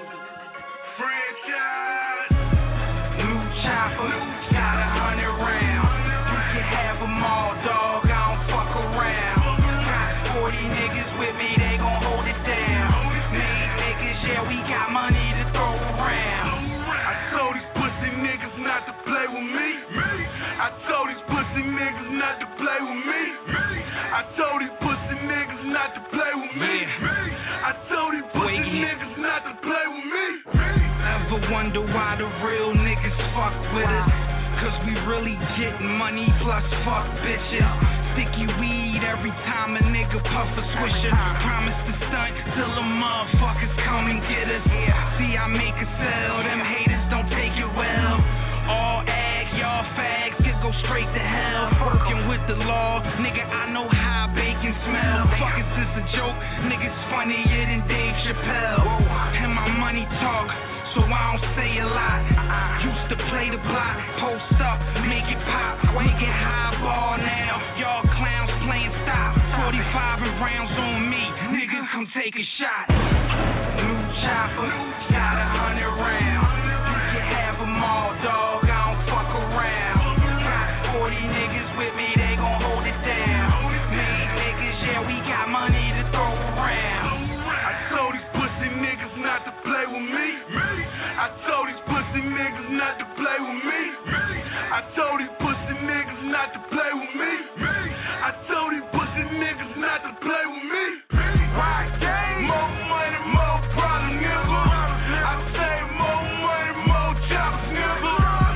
Franchise, new chopper, got a hundred rounds. You can have them all, dog. I don't fuck around. Got forty niggas with me, they gon' hold it down. Made niggas, yeah, we got money to throw around. I told these pussy niggas not to play with me. I told these pussy niggas not to play with me. I told these pussy niggas not to play with me. I told these pussy niggas not to play with me. Ever wonder why the real niggas fuck with us? Cause we really Only getting money plus fuck bitches. Sticky weed every time a nigga puff a swisher. Promise to stunt till the motherfuckers come and get us. See, I make a sell, them haters don't take it well. All ag, y'all fags could go straight to hell. Working with the law, nigga, I know how bacon smell. Fuck, is this a joke? Niggas funnier than Dave Chappelle. And my money talk, so I don't say a lot. Used to play the block, post up, make it pop, make it high ball now. Y'all clowns playing stop. forty-five and rounds on me, niggas come take a shot. New chopper, got a hundred rounds. You can have them all, dog, I don't fuck around. Got forty niggas with me, they gon' hold it down. Made niggas, yeah, we got money to throw around. I told these pussy niggas not to play with me. I told these pussy niggas not to play with me. I told these pussy niggas not to play with me. I told these pussy niggas not to play with me. Right, more money, more problem, nigga. I say more money, more chops, nigga.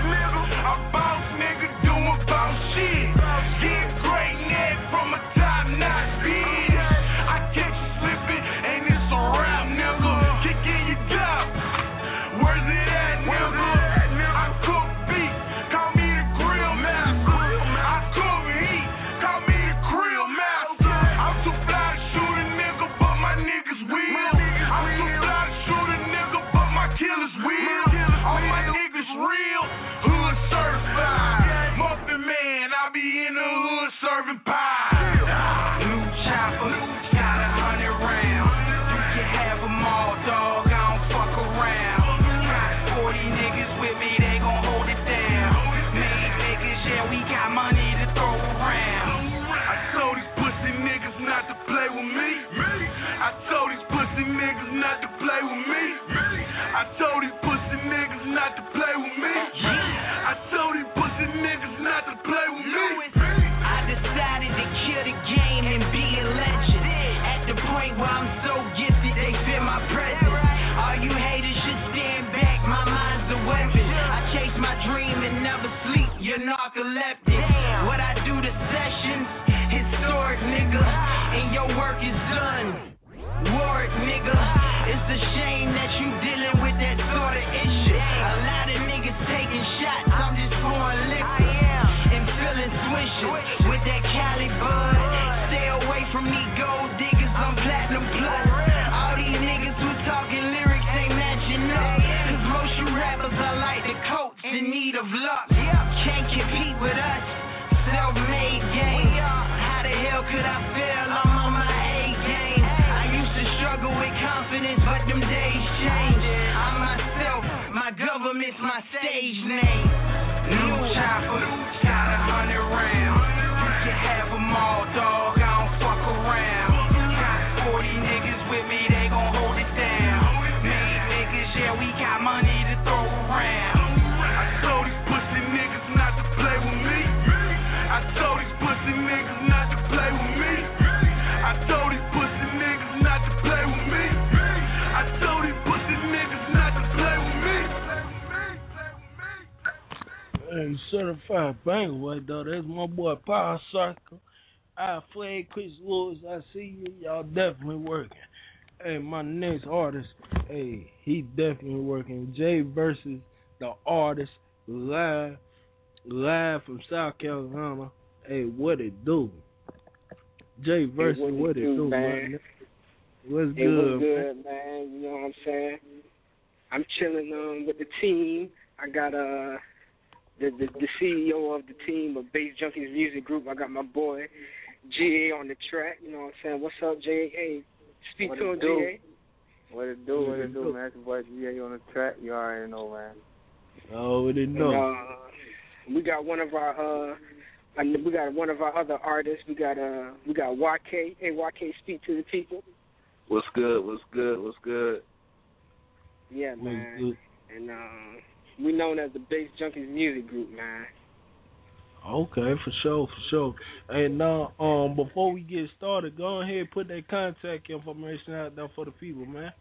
A boss nigga doing boss shit. Get great neck from a top notch bitch. I catch you slipping and it's a rap, nigga. Kick in your job. Where's it at, nigga? I cook beef, call me the grill master. I cook heat, call me the grill master. I'm too fly to shoot a nigga, but my niggas will. I'm too fly to shoot a nigga, but my killers will. All my niggas real, hood certified. Muffin man, I be in the hood serving pie. New chopper, got a hundred rounds. You can have them all, dog, I don't fuck around. Got forty niggas with me, they gon' hold it down. Made niggas, yeah, we got money to throw around. I told these pussy niggas not to play with me. I told these pussy niggas not to play with me. I told these pussy niggas not to play with me. I told these pussy niggas not to play with me. I decided to kill the game and be a legend. At the point where I'm so gifted, they fear my presence. All you haters should stand back, my mind's a weapon. I chase my dream and never sleep, you're narcoleptic. What I do to sessions, historic nigga, and your work is done. Warwick nigga, it's a shame that you dealing with that sort of issue. A lot of niggas taking shots, I'm just pouring liquor and feeling swishes with that Cali bud. Stay away from me gold diggers, I'm platinum plus. All these niggas who talking lyrics ain't matching up. Cause most you rappers are like the coats in need of luck. Can't compete with us, self-made game. How the hell could I fail? I'm on my A game. I used to struggle with confidence, but them days change. I'm myself, my government's my stage name. New chopper, got a hundred rounds. You can have them all, dog, I don't fuck around. Got forty niggas with me, they gon' hold it down. Made niggas, yeah, we got money to throw around. I told these pussy niggas not to play with me. I told these pussy niggas not to play with me. I told these pussy niggas not to play with me. I told these pussy niggas not to play with me. And certified banger right there. That's my boy Power Cycle. I Flag, Chris Lewis, I see you. Y'all definitely working. Hey, my next artist, hey, he definitely working. Jay versus the artist live, live from South Carolina. Hey, what it do? Jay versus hey, what, what it do, do man? man? What's hey, good, what's good, man? man? You know what I'm saying? I'm chilling um, with the team. I got uh the, the the C E O of the team of Bass Junkies Music Group. I got my boy G A on the track. You know what I'm saying? What's up, G A? Hey, speak what to him, do? G A. What it do? What it do, man? It's your boy G A on the track. You already know, man. Oh, we didn't know. And, uh, we got one of our uh. And we got one of our other artists. We got uh, we got Y K. Hey, Y K, speak to the people. What's good? What's good? What's good? Yeah, man. And uh, we known as the Bass Junkies Music Group, man. Okay, for sure, for sure. Hey, now, um, before we get started, go ahead and put that contact information out there for the people, man.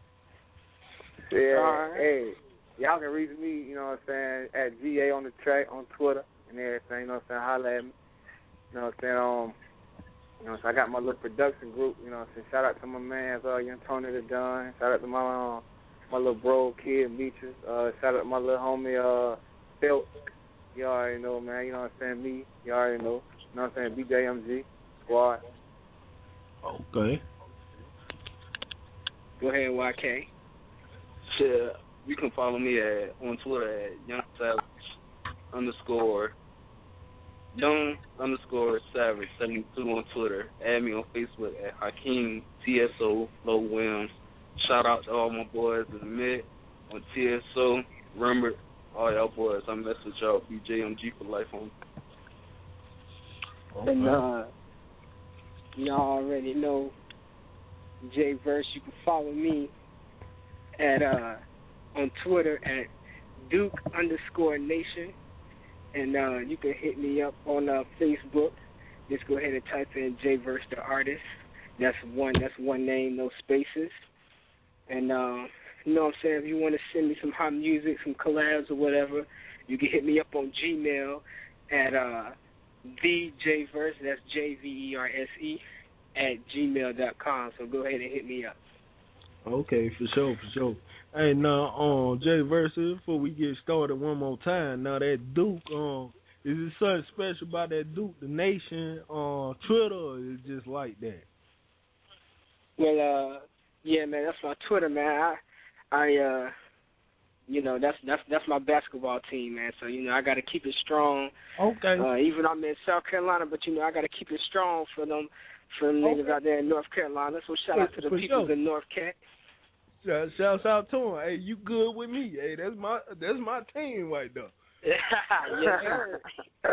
Yeah. All right. Hey, y'all can reach me. You know what I'm saying? At G A on the track on Twitter. and everything. You know what I'm saying? Holla at me. You know what I'm saying? Um, you know, so I got my little production group. You know what I'm saying? Shout out to my man, uh, Young Tony the Don. Shout out to my um, my little bro, Kid Beaches. Uh, shout out to my little homie, uh, Phil. You already know, man. You know what I'm saying? Me. You already know. You know what I'm saying? B J M G Squad. Okay. Go ahead, Y K. Yeah, you can follow me at on Twitter at Young Savage underscore Young underscore Savage seventy two on Twitter. Add me on Facebook at Hakeem T S O Low Williams. Shout out to all my boys in the mid on T S O. Remember, all y'all boys, I mess with y'all. B J M G for life on. Okay. And uh, y'all already know J Verse. You can follow me at uh on Twitter at Duke underscore Nation, and uh, you can hit me up on uh, Facebook. Just go ahead and type in J Verse the artist. That's one. That's one name, no spaces. And uh, you know what I'm saying? If you want to send me some hot music, some collabs or whatever, you can hit me up on Gmail at uh, the J Verse. That's J V E R S E at gmail dot com. So go ahead and hit me up. Okay, for sure, for sure. Hey, now, um, Jay Versa, before we get started one more time, now that Duke, um, is it something special about that Duke, the Nation, on uh, Twitter, or is it just like that? Well, uh, yeah, man, that's my Twitter, man. I, I, uh, you know, that's that's that's my basketball team, man. So you know, I got to keep it strong. Okay. Uh, even though I'm in South Carolina, but you know, I got to keep it strong for them, for them okay. niggas out there in North Carolina. So shout out to the for people sure. in North Cat. Shout, shouts out to him. Hey, you good with me? Hey, that's my that's my team right there. Yeah.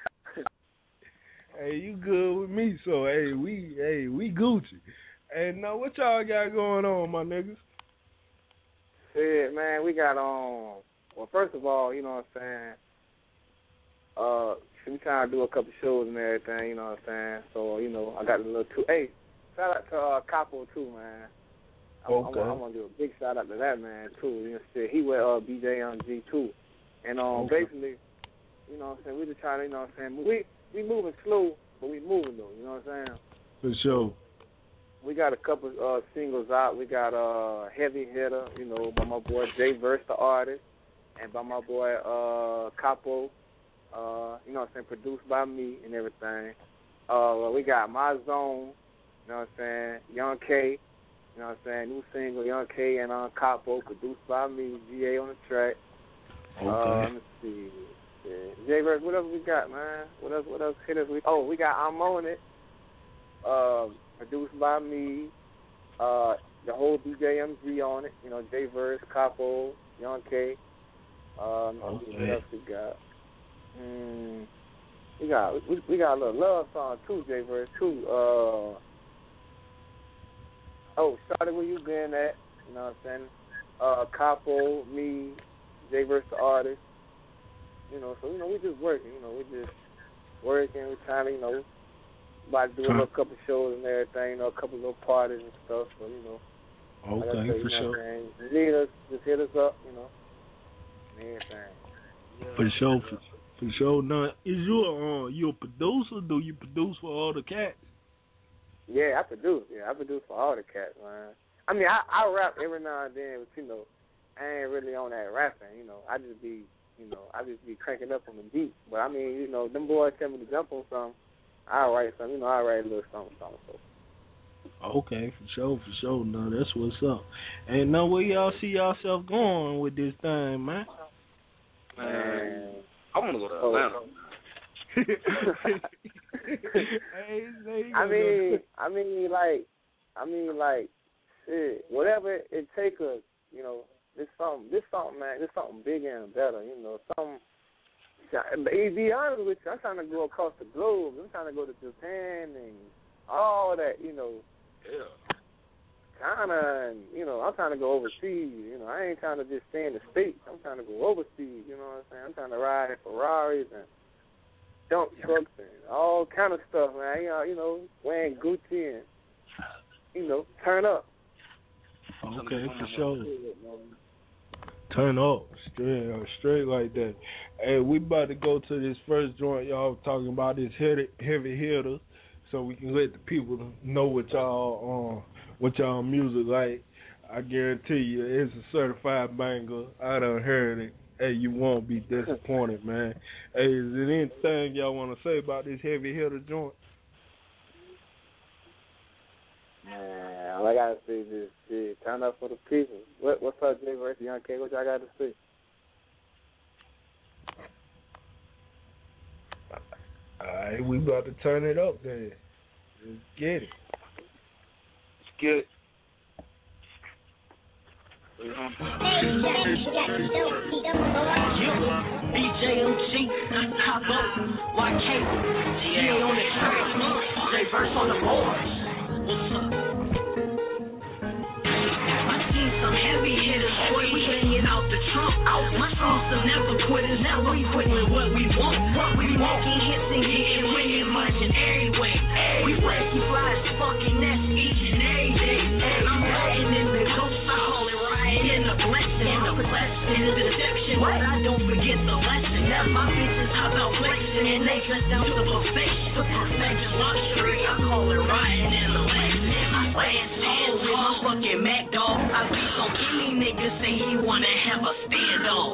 Hey, you good with me? So hey, we hey we Gucci. Hey, now what y'all got going on, my niggas? Shit, man, we got on. Um, well, first of all, you know what I'm saying. Uh, we trying to do a couple shows and everything. You know what I'm saying. So you know, I got a little two. Hey, shout out to uh, Capo too, man. I, okay. I, I want to do a big shout out to that man too. You know, shit, he with uh, B J M G too, and um, okay. basically, you know what I'm saying. We just trying to, you know what I'm saying. We we moving slow, but we moving though. You know what I'm saying. For sure. We got a couple uh, singles out. We got uh, Heavy Hitter, you know, by my boy J Verse the artist, and by my boy uh, Capo. Uh, you know what I'm saying. Produced by me and everything. Uh, well, we got My Zone. You know what I'm saying. Young K. You know what I'm saying? New single, Young K and uh, Capo, produced by me, G A on the track. Okay. Uh, let me see. Yeah. J Verse, what else we got, man? What else? What else? Hit us with? Oh, we got I'm On It. Uh, produced by me. Uh, the whole B J M G on it. You know, J Verse, Capo, Young K. Um, okay. What else we got? Mm, we got we, we got a little love song too, J Verse too. Uh. Oh, started where you been at, you know what I'm saying? Uh, Capo, me, J Verse the artist. You know, so, you know, we just working, you know, we just working, we trying to, you know, about to do a little couple shows and everything, you know, a couple little parties and stuff, so, you know. Okay, like I say, for you know sure. What I'm saying? You need us, just hit us up, you know, and everything. Yeah. For sure, for, for sure. Now, is you a, uh, you a producer? Do you produce for all the cats? Yeah, I produce. Yeah, I produce for all the cats, man. I mean, I, I rap every now and then, but, you know, I ain't really on that rapping, you know. I just be, you know, I just be cranking up on the beat. But, I mean, you know, them boys tell me to jump on something, I'll write something. You know, I'll write a little something, something. So. Okay, for sure, for sure. No, that's what's up. And now where y'all see yourself going with this thing, man? Man, I want to go to Atlanta. hey, I mean, I mean, like, I mean, like, shit, whatever it take us, you know, this something, this something, man, this something bigger and better, you know, something. To be honest with you, I'm trying to go across the globe. I'm trying to go to Japan and all that, you know. Yeah. China, and you know, I'm trying to go overseas. You know, I ain't trying to just stay in the States. I'm trying to go overseas. You know what I'm saying? I'm trying to ride in Ferraris and dump trucks and all kind of stuff, man. You know, you know, wearing Gucci and you know, turn up. Okay, for sure. Turn up, straight, uh, straight like that. Hey, we about to go to this first joint y'all talking about, this heavy, heavy hitter, so we can let the people know what y'all, um, what y'all music like. I guarantee you, it's a certified banger. I done heard it. Hey, you won't be disappointed, man. Hey, is there anything y'all want to say about this heavy hitter joint? Man, all I gotta say is just shit, turn up for the people. What, what's up, Jay versus Young K? What y'all got to say? All right, we about to turn it up then. Let's get it. Let's get it. B J M G, Cabo, Y K, G A on the track, J verse on the board. What's up? I seen some heavy hitters, boy, we hanging out the trunk. My songs some never quitters, now we quitting with what we want. We walking hits and getting winning much in every way. We flashy flies, fucking that's each and every day. I'm riding in the ghost, I call it riding in the blessing. The blessing is the deception, but I don't forget the lesson. Now my bitches hop out flexing and they dress down to perfection. To perfection luxury, I call it riding in the Lexus. I stand stand with my fucking Mac dog. I be so any niggas say he wanna have a standoff.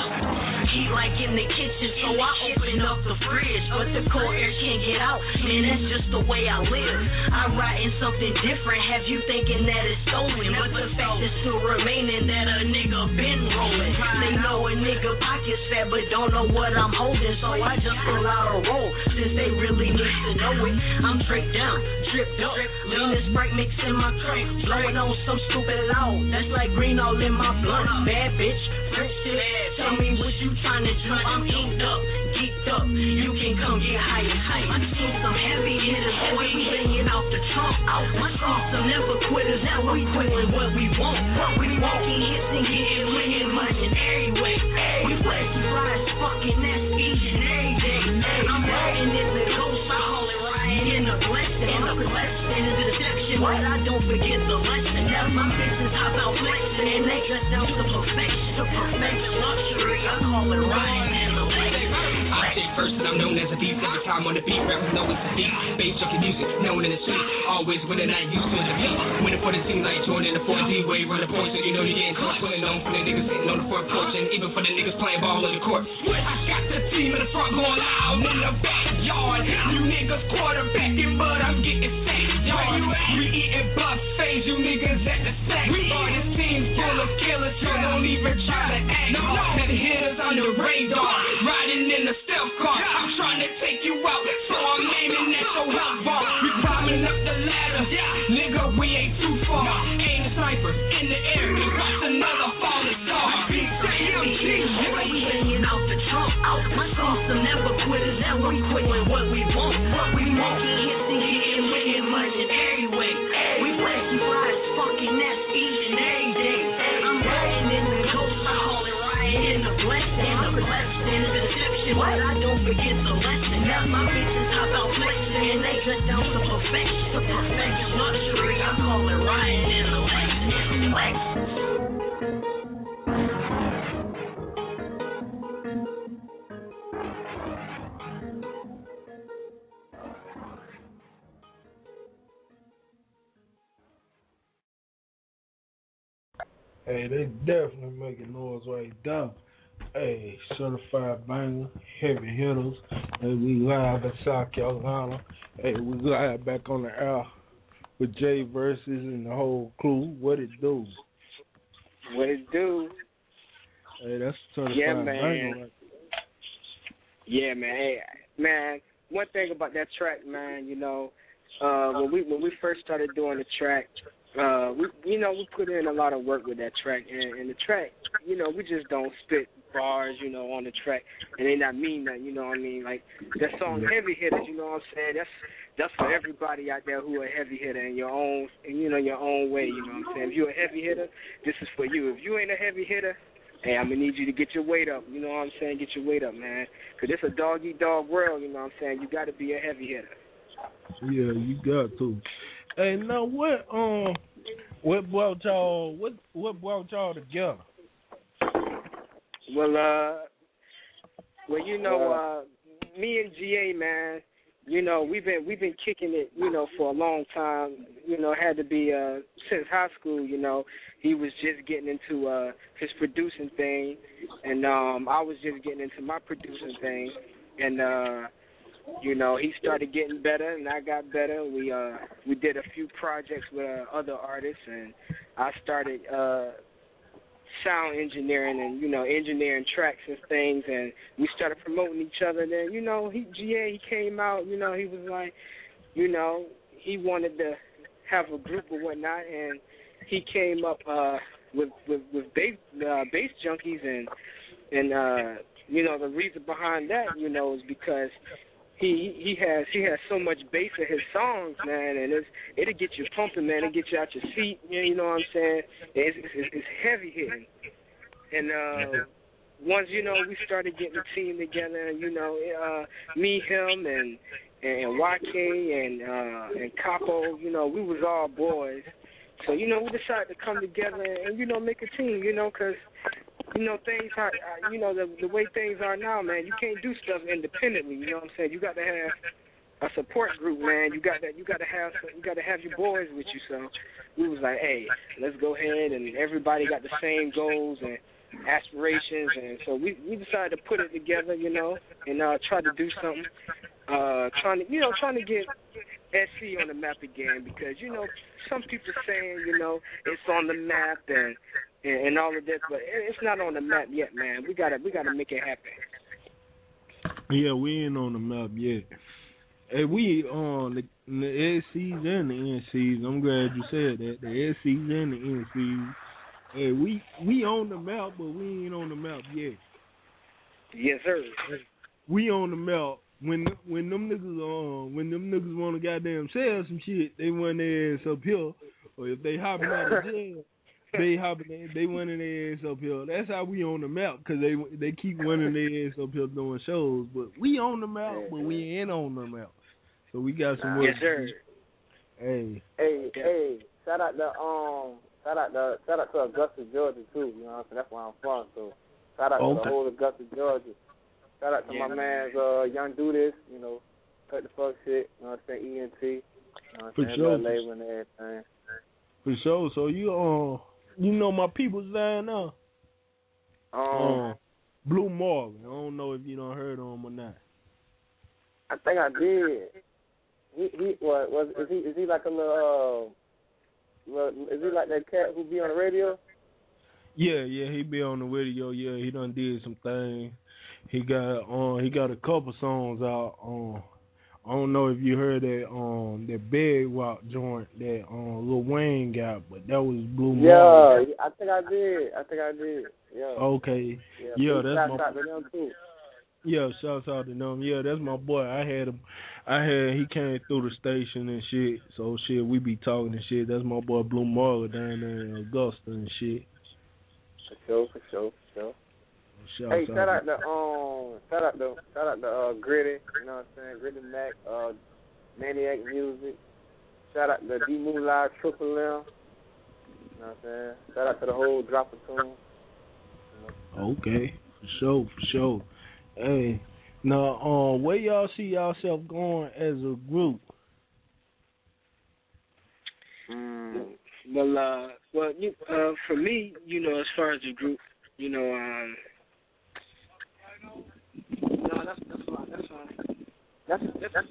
He like in the kitchen, so I open up the fridge, but the cold air can't get out. Man, that's just the way I live. I ride in something different, have you thinking that it's stolen? But the fact is still remaining that a nigga been rolling. They know a nigga pockets fat, but don't know what I'm holding, so I just pull out a roll, since they really need to know it. I'm straight down, tripped up, lean this Sprite mix in my tray, blowing on some stupid loud, that's like green all in my blunt. Bad bitch, French shit, tell me what you trying to do. I'm inked up, geeked up, you can come get high and high. I seen some heavy hitters, boy, we hanging out the trunk. My songs some never quitters, now we quitting what we want. We walking hits and getting winning money in every way. We flashy flies, fucking that's each and every day. I'm riding in the ghost, I call it riding in the blessing. And the blessing is the deception, but I don't forget the lesson. Now my bitches hop out flexing and they dress down to perfection. To perfection luxury, I call it riding in the Lexus. I take first and I'm known as a beast. Every time on the beat, rappers know it's a beat. Bass junkie music, known in the street. Always winning, I ain't used to the beat. Winning for the team like Jordan in the four D way. Run the point so you know you're getting caught. Putting on for the niggas sitting on the front porch. And even for the niggas playing ball on the court. I got the team in the front going loud in the backyard. You niggas quarterbacking, but I'm getting sacked, y'all. We eating buffets, you niggas at the sack bar. This team's full of killers, so don't even try to act. No, no. Now the hitters on the radar, riding in the stealth car. I'm trying to take you out, so I'm aiming at your health bar. We climbing up the ladder, nigga, we ain't too far. Aim the sniper in the air, watch another falling star. B J M G, we hanging out the trunk. My songs some never quitters, now we quitting what we want. We walking hits and getting winning money in every way. We flashy flies, fucking that's each and every day. I'm riding in the ghost, I call it riding in the blessing. The blessing is the deception, but I don't forget the lesson. Now my bitches hop out flexing and they dress down to perfection. To perfection luxury, I call it riding in the Lexus. Lexus. Hey, they definitely making noise right there. Hey, certified banger, heavy hitters. Hey, we live in South Carolina. Hey, we live back on the air with Jay Versus and the whole crew. What it do? What it do? Hey, that's certified yeah, man. banger right Yeah, man. Hey, man, one thing about that track, man, you know, uh, when we when we first started doing the track, uh, we you know we put in a lot of work with that track, and, and the track, you know, we just don't spit bars, you know, on the track, and they not mean that, you know what I mean? Like that song, Heavy Hitters, you know what I'm saying? That's that's for everybody out there who a heavy hitter in your own, in, you know, your own way, you know what I'm saying? If you're a heavy hitter, this is for you. If you ain't a heavy hitter, hey, I'm going to need you to get your weight up. You know what I'm saying? Get your weight up, man. Because it's a dog-eat-dog world, you know what I'm saying? You got to be a heavy hitter. Yeah, you got to. Hey, now what um what brought y'all what what brought y'all together? Well, uh, well, you know, uh, me and G A, man, you know, we've been we've been kicking it, you know, for a long time. You know, had to be uh, since high school. You know, he was just getting into uh, his producing thing, and um, I was just getting into my producing thing, and uh, you know, he started getting better, and I got better. We uh, we did a few projects with uh, other artists, and I started uh, sound engineering and, you know, engineering tracks and things, and we started promoting each other. Then, you know, he G A, he came out, you know, he was like, you know, he wanted to have a group or whatnot, and he came up uh, with with with bass, uh, bass junkies, and and uh, you know, the reason behind that, you know, is because he he has he has so much bass in his songs, man, and it's it'll get you pumping, man. It'll get you out your seat, you know what I'm saying? It's it's, it's heavy hitting, and uh, once you know we started getting the team together, you know, uh, me, him, and and Y K and uh, and Capo, you know, we was all boys. So, you know, we decided to come together and, you know, make a team, you know, because, you know, things are, you know, the the way things are now, man, you can't do stuff independently, you know what I'm saying? You got to have a support group, man. You got to, you got to have, you got to have your boys with you. So we was like, hey, let's go ahead, and everybody got the same goals and aspirations, and so we, we decided to put it together, you know, and uh, try to do something, uh, trying to, you know, trying to get S C on the map again, because, you know, some people saying, you know, it's on the map and, and and all of this, but it's not on the map yet, man. We gotta we gotta make it happen. Yeah, we ain't on the map yet. Hey, we on the, the S Cs and the N Cs. I'm glad you said that. The S Cs and the N Cs. Hey, we we on the map, but we ain't on the map yet. Yes, sir. We on the map. When when them niggas um when them niggas wanna goddamn sell some shit, they run their ass up here. Or if they hopping out of jail, they hopping they running their ass up here. That's how we on the map, because they they keep running their ass up here doing shows. But we on the map, but we ain't on the map. So we got some work. Yes, sir. Hey. Hey, hey, shout out to um shout out to shout out to Augusta, Georgia too, you know what I'm saying? That's where I'm from. So shout out okay. to the whole Augusta, Georgia. Shout out to yeah. my man's uh, Young Do This, you know, cut the fuck shit, you know what I'm saying, E N T, you know what I'm For saying, sure. label and everything. For sure. So you uh, you know my people's down now. Um, um, Blue Marvin. I don't know if you done heard of him or not. I think I did. He he what was is he is he like a little uh, little, is he like that cat who be on the radio? Yeah, yeah, he be on the radio. Yeah, he done did some things. He got um he got a couple songs out. Um, I don't know if you heard that um that Bed Rock joint that um Lil Wayne got, but that was Blue Yeah, Marvin. I think I did. I think I did. Yeah. Okay. Yeah, Yeah, big that's shout my. out to them too. Yeah, shouts out to them. Yeah, that's my boy. I had him. I had he came through the station and shit. So shit, we be talking and shit. That's my boy Blue Marvin down there in Augusta and shit. For sure, for sure, for sure. Shouts hey, out shout out to um, shout out to shout out to uh, Gritty, you know what I'm saying, Gritty Mac, uh, Maniac Music. Shout out to D Moolah Triple M. You know what I'm saying? Shout out to the whole Drop of Tune. You know? Okay, for sure, for sure. Hey, now, um, where y'all see yourself going as a group? Mm, well, uh, well, you, uh, for me, you know, as far as the group, you know, um, no, that's that's fine, that's fine. That's that's. that's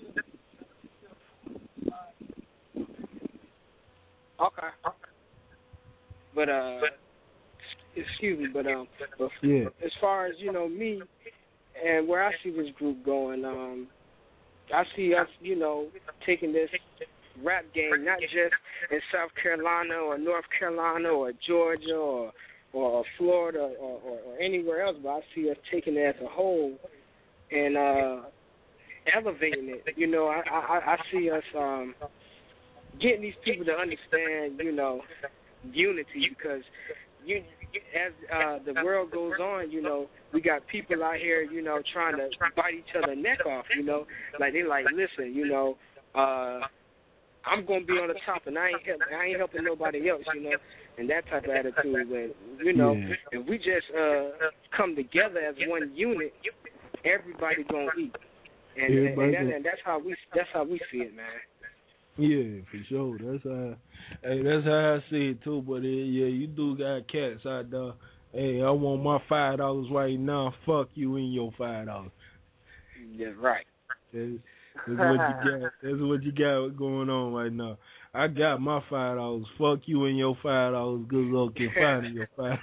okay. But uh, excuse me, but um, but yeah. As far as you know, me and where I see this group going, um, I see us, you know, taking this rap game not just in South Carolina or North Carolina or Georgia or or Florida or, or, or anywhere else, but I see us taking it as a whole and uh, elevating it. You know, I, I, I see us um, getting these people to understand, you know, unity, because you, as uh, the world goes on, you know, we got people out here, you know, trying to bite each other's neck off, you know, like they like, listen, you know, uh, I'm gonna be on the top, and I ain't help, I ain't helping nobody else, you know, and that type of attitude. And you know, Yeah. if we just uh, come together as one unit, everybody gonna eat, and, and, Everybody and, that, gonna- and that's how we that's how we see it, man. Yeah, for sure. That's how. Hey, that's how I see it too. But uh, yeah, you do got cats out there. Hey, I want my five dollars right now. Fuck you and your five dollars. Yeah, right. That's, that's what you got. That's what you got going on right now. I got my five dollars. Fuck you and your five dollars. Good luck in finding your five.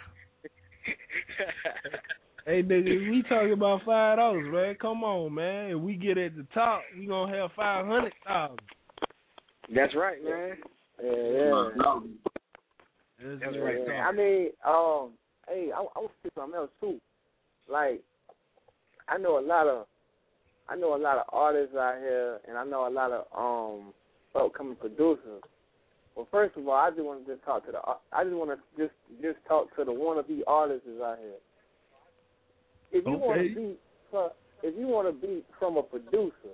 Hey nigga, we talking about five dollars, man. Come on, man. If we get at the top, we gonna have five hundred thousand. That's right, man. Yeah, yeah. That's, That's yeah, right. Yeah, I mean, um, hey, I, I want to say something else too. Like, I know a lot of, I know a lot of artists out here, and I know a lot of um upcoming producers. Well, first of all, I just want to just talk to the, I just want to just just talk to the wannabe artists out here. If you want Okay. to be, fro- if you want to be from a producer,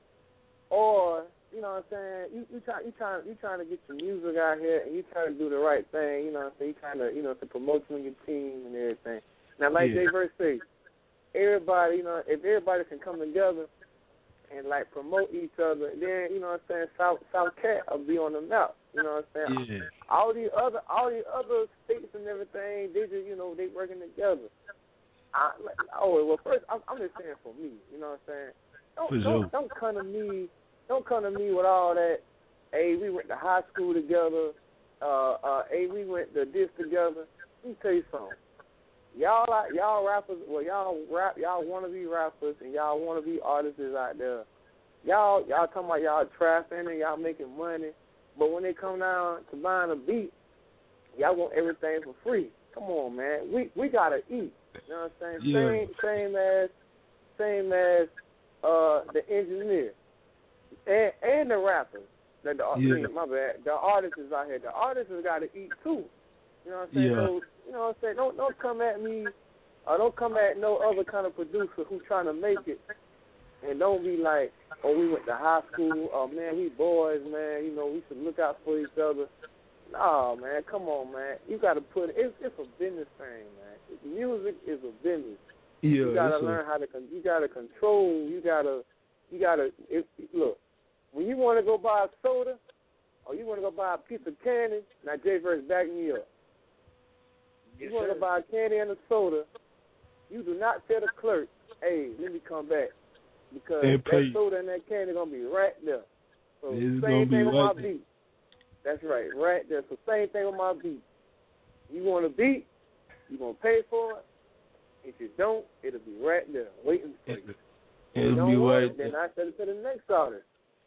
or you know what I'm saying, you you try you trying you trying to get your music out here, and you trying to do the right thing. You know what I'm saying, you trying to you know to promote you and your team and everything. Now, like Yeah. Jay Verse said, everybody, you know, if everybody can come together and like promote each other, then you know what I'm saying, South South Cat will be on the map. You know what I'm saying? Yeah. All the other all the other states and everything, they just you know they working together. I, like, oh well, first I'm, I'm just saying for me, you know what I'm saying? Don't For don't, sure. don't come to me, don't come to me with all that. Hey, we went to high school together. Uh, uh, hey, we went to this together. Let me tell you something. Y'all, like, y'all rappers, well, y'all rap, y'all wanna be rappers and y'all wanna be artists out there. Y'all, y'all talking about y'all trapping and y'all making money, but when they come down to buying a beat, y'all want everything for free. Come on, man. We we gotta eat. You know what I'm saying? Yeah. Same same as same as uh the engineer and and the rappers. The, the Yeah. my bad. The artists is out here. The artists has got to eat too. You know what I'm saying? Yeah. So, you know what I'm saying? Don't don't come at me. Or don't come at no other kind of producer who's trying to make it. And don't be like, oh, we went to high school. Oh man, we boys, man. You know, we should look out for each other. No, man, come on, man. You got to put it. It's, it's a business thing, man. Music is a business. Yeah. You got to it's a- learn how to. con- You got to control. You got to. You got to. Look, when you want to go buy a soda, or you want to go buy a piece of candy, now Jay Verse back me up. You want to buy a candy and a soda, you do not tell the clerk, hey, let me come back. Because And that pay. soda and that candy going to be right there. So It's same gonna be thing with right my there. beat. That's right, right there. So same thing with my beat. You want a beat, you going to pay for it. If you don't, it'll be right there, waiting for you. If you It'll don't be want right it, then there. I send it to the next artist.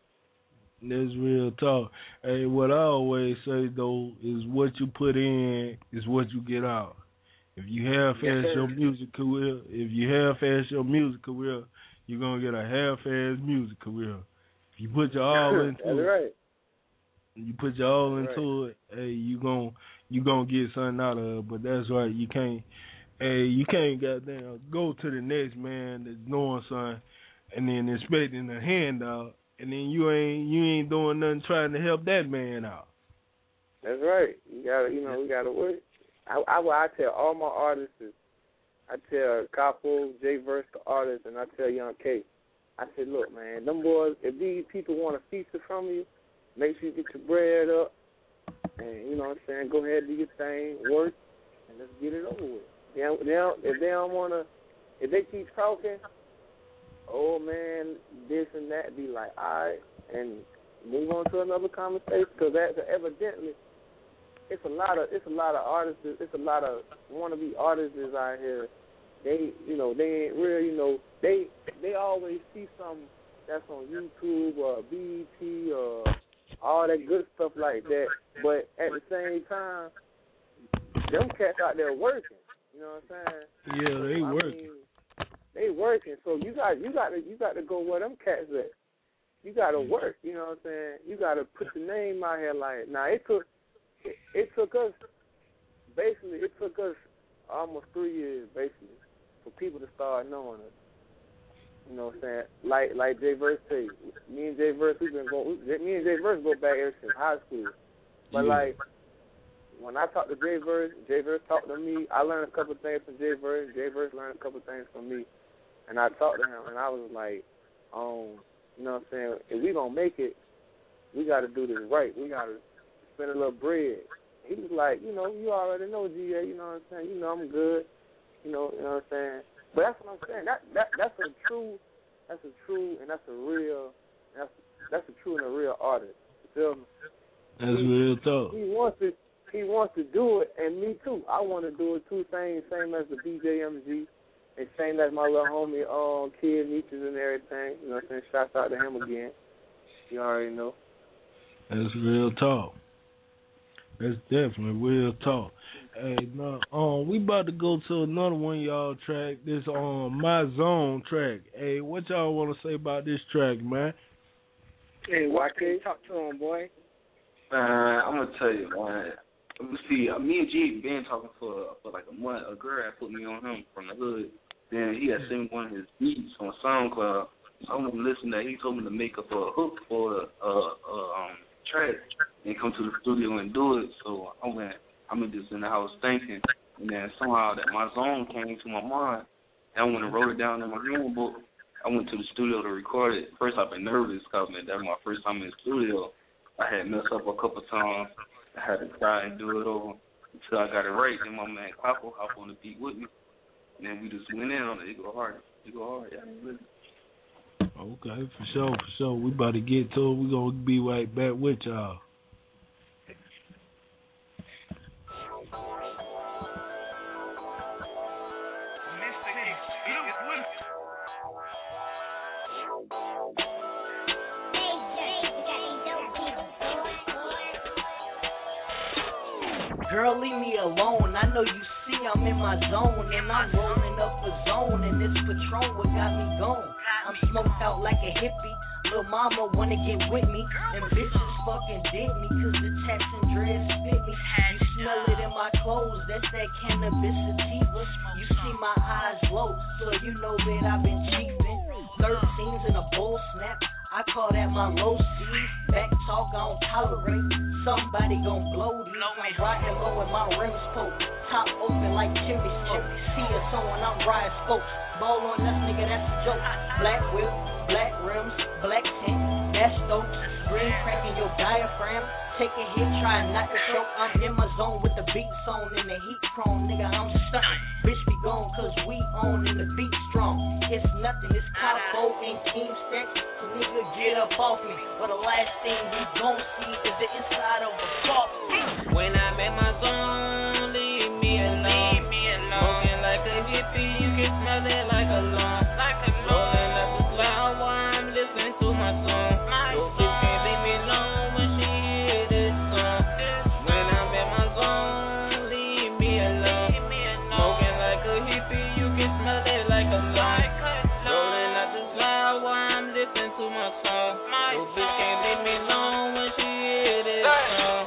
That's real talk. Hey, what I always say though is what you put in is what you get out. If you half-ass Yes, sir. your music career, if you half-ass your music career, you're gonna get a half-ass music career. If you put your all into That's it, right. you put your all That's into it, hey, you gon' you gonna get something out of it. But that's right, you can't, hey, you can't goddamn go to the next man that's doing something and then expecting a handout, and then you ain't you ain't doing nothing trying to help that man out. That's right. You gotta, you know, we gotta work. I, I, I tell all my artists, I tell Capo, Jay Verse, the artist, and I tell Young K. I said, look, man, them boys, if these people want a feature from you, make sure you get your bread up, and you know what I'm saying, go ahead and do your thing, work, and let's get it over with. They don't, they don't, if they don't wanna, if they keep talking, oh man, this and that, be like, all right, and move on to another conversation, because that's evidently. It's a lot of it's a lot of artists. It's a lot of wannabe artists out here. They you know they ain't real. You know they they always see something that's on YouTube or B E T or all that good stuff like that. But at the same time, them cats out there working. You know what I'm saying? Yeah, they I working. mean, they working. So you got you got to you got to go where them cats at. You got to work. You know what I'm saying? You got to put your name out here. Like now, it took. It, it took us, basically, it took us almost three years, basically, for people to start knowing us. You know what I'm saying? Like like Jay Verse say, me and Jay Verse, we've been going. We, me and Jay Verse go back ever since high school. But Yeah. like when I talk to Jay Verse, Jay Verse talk to me. I learned a couple things from Jay Verse. Jay Verse learned a couple things from me. And I talked to him, and I was like, um, you know what I'm saying? If we gonna make it, we got to do this right. We got to spend a little bread. He was like, you know, you already know, G A. You know what I'm saying? You know I'm good. You know, you know what I'm saying? But that's what I'm saying. That that that's a true, that's a true, and that's a real, that's that's a true and a real artist. You feel me? That's he, real talk. He wants to, he wants to do it, and me too. I want to do it too. Same, same as the B J M G, and same as my little homie, um, Kid Nietzsche and everything. You know what I'm saying? Shouts out to him again. You already know. That's real talk. That's definitely real talk. Hey, now, um, we about to go to another one, y'all track. This um, My Zone track. Hey, what y'all want to say about this track, man? Hey, why can't you talk to him, boy? Man, I'm gonna tell you, man. See, uh, me and G been talking for for like a month. A girl had put me on him from the hood. Then he had sent me one of his beats on SoundCloud. I want to listen to that. He told me to make up a hook for a uh, uh, um track and come to the studio and do it. So I went. I'm just in the house thinking, and then somehow that my zone came to my mind. And I went and wrote it down in my notebook. I went to the studio to record it. First, I've been nervous because that was my first time in the studio. I had messed up a couple times. I had to try and do it over until I got it right. Then my man Capo hopped on the beat with me, and then we just went in on it. It go hard. It go hard. Yeah. Okay, for sure, for sure. We about to get to it. We gonna be right back with y'all. Girl, leave me alone. I know you see I'm in my zone, and I'm rolling up a zone, and this Patron what got me gone. I'm smoked out like a hippie. Lil' mama wanna get with me, and bitches fucking dig me, cause the tats and dreads fit me. You smell it in my clothes, that's that cannabis sativa. You see my eyes low, so you know that I've been chiefin'. Thirteens in a bull snap, I call that my low seed. Back talk I don't tolerate, somebody gon' blow these. I'm riding low and my rims poke, top open like chimney smoke. See us on when I'm riding spokes, ball on us nigga, that's a joke. Black whip, black rims, black tint, that's dope. Green cracking your diaphragm, take a hit, try not to choke. I'm in my zone with the beats on and the heat chrome, nigga, I'm stuntin'. Bitch be gone cause we on and the beat strong. It's nothing, it's Capo and Team Stacks, so nigga get up off me. But the last thing we gon' see is the inside of a fault. When I'm in my zone, leave me alone. Leave me alone. Smoking like a hippie, you can smell it like a lung. Like a lung. Rolling up the cloud while I'm listening to my song. My so song. Can't leave me alone when she hear this song. This when I'm in my zone, leave me alone. Leave me alone. Smoking like a hippie, you can smell it like a lung. Like a lung. Rolling up the cloud while I'm listening to my song. My so bitch can't leave me alone when she hear this song.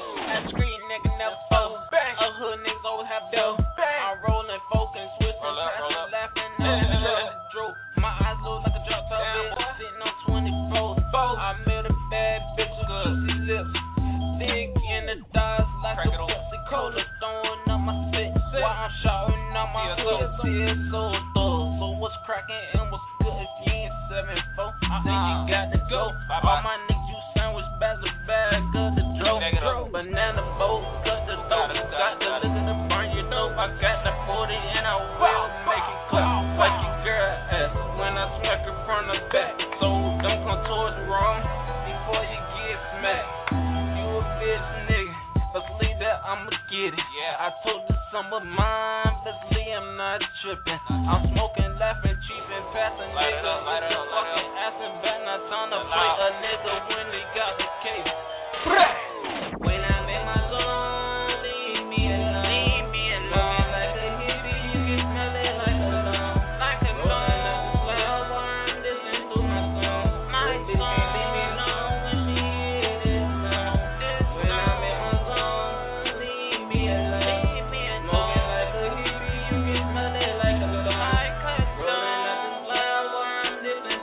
A hood niggas always have dough. I'm rolling, focusing, switching, passing, laughing, no drove. My eyes look like a drop top bitch, sitting on twenty-four. I met a bad bitch with juicy lips, thick in the thighs like a Pepsi Cola, throwing up my spit while I'm shouting out my hood. Tears so thorough. So what's cracking and what's good if you ain't seven four? Then you got to go. All my niggas you sandwich bags a bag of the dope. Banana boat, cut the dope. Got the liquor to burn your dope. I got the forty and I will make it clap like your girl ass when I smack her from the back. So don't come towards the wrong before you get smacked. You a bitch nigga, but believe that I'ma get it. Yeah, I told you some of mine, but see I'm not tripping. I'm smoking, laughing, cheaping, passing nigga. Light it up, fucking asking, bet not trying to play a nigga when they got the case. When I'm in my zone, leave me alone. Leave me alone. Like a hippie, you can smell it like a lung. Like a lung. Well, I'm listening to my song. My song. Leave me alone when she hear this song. When I'm in my zone, leave me alone. Leave me alone. Smoking like a hippie, you can smell it like a lung. Like a lung. Rolling up the cloud while I'm listening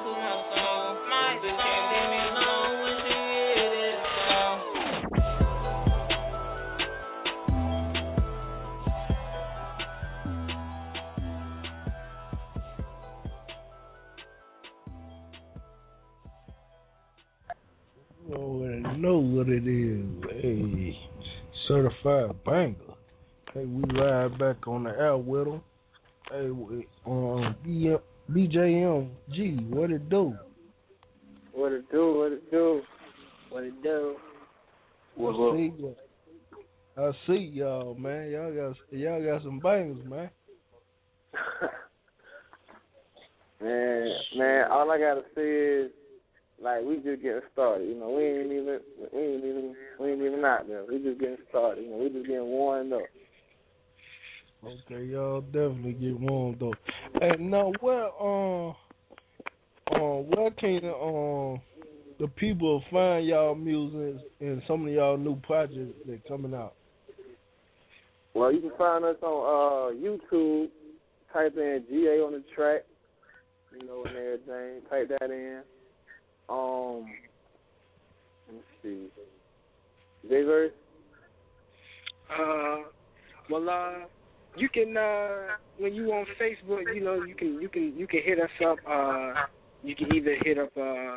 know what it is. Hey, certified banger. Hey, we ride back on the air with them. Hey, um, B J M G, what it do? What it do? What it do? What it do? What's up? See, I see y'all, man. Y'all got y'all got some bangers, man. man, man, all I gotta say is, like, we just getting started. You know, we ain't even, we ain't even, we ain't even out there. We just getting started. You know, we just getting warmed up. Okay, y'all definitely get warmed up. And now, where, um, um, where can um the people find y'all music and some of y'all new projects that coming out? Well, you can find us on uh, YouTube. Type in G A on the track, you know, and everything. Type that in. Um, let me see. J-Verse? Uh, well, uh, you can uh, when you on Facebook, you know, you can you can you can hit us up. Uh, you can either hit up uh,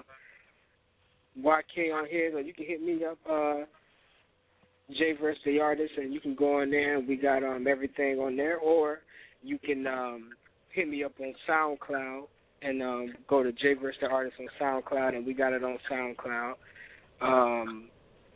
Y K on here, or you can hit me up, uh, J-Verse the artist, and you can go on there, and we got um everything on there. Or you can um, hit me up on SoundCloud and um, go to J-Verse the artist on SoundCloud, and we got it on SoundCloud. Um,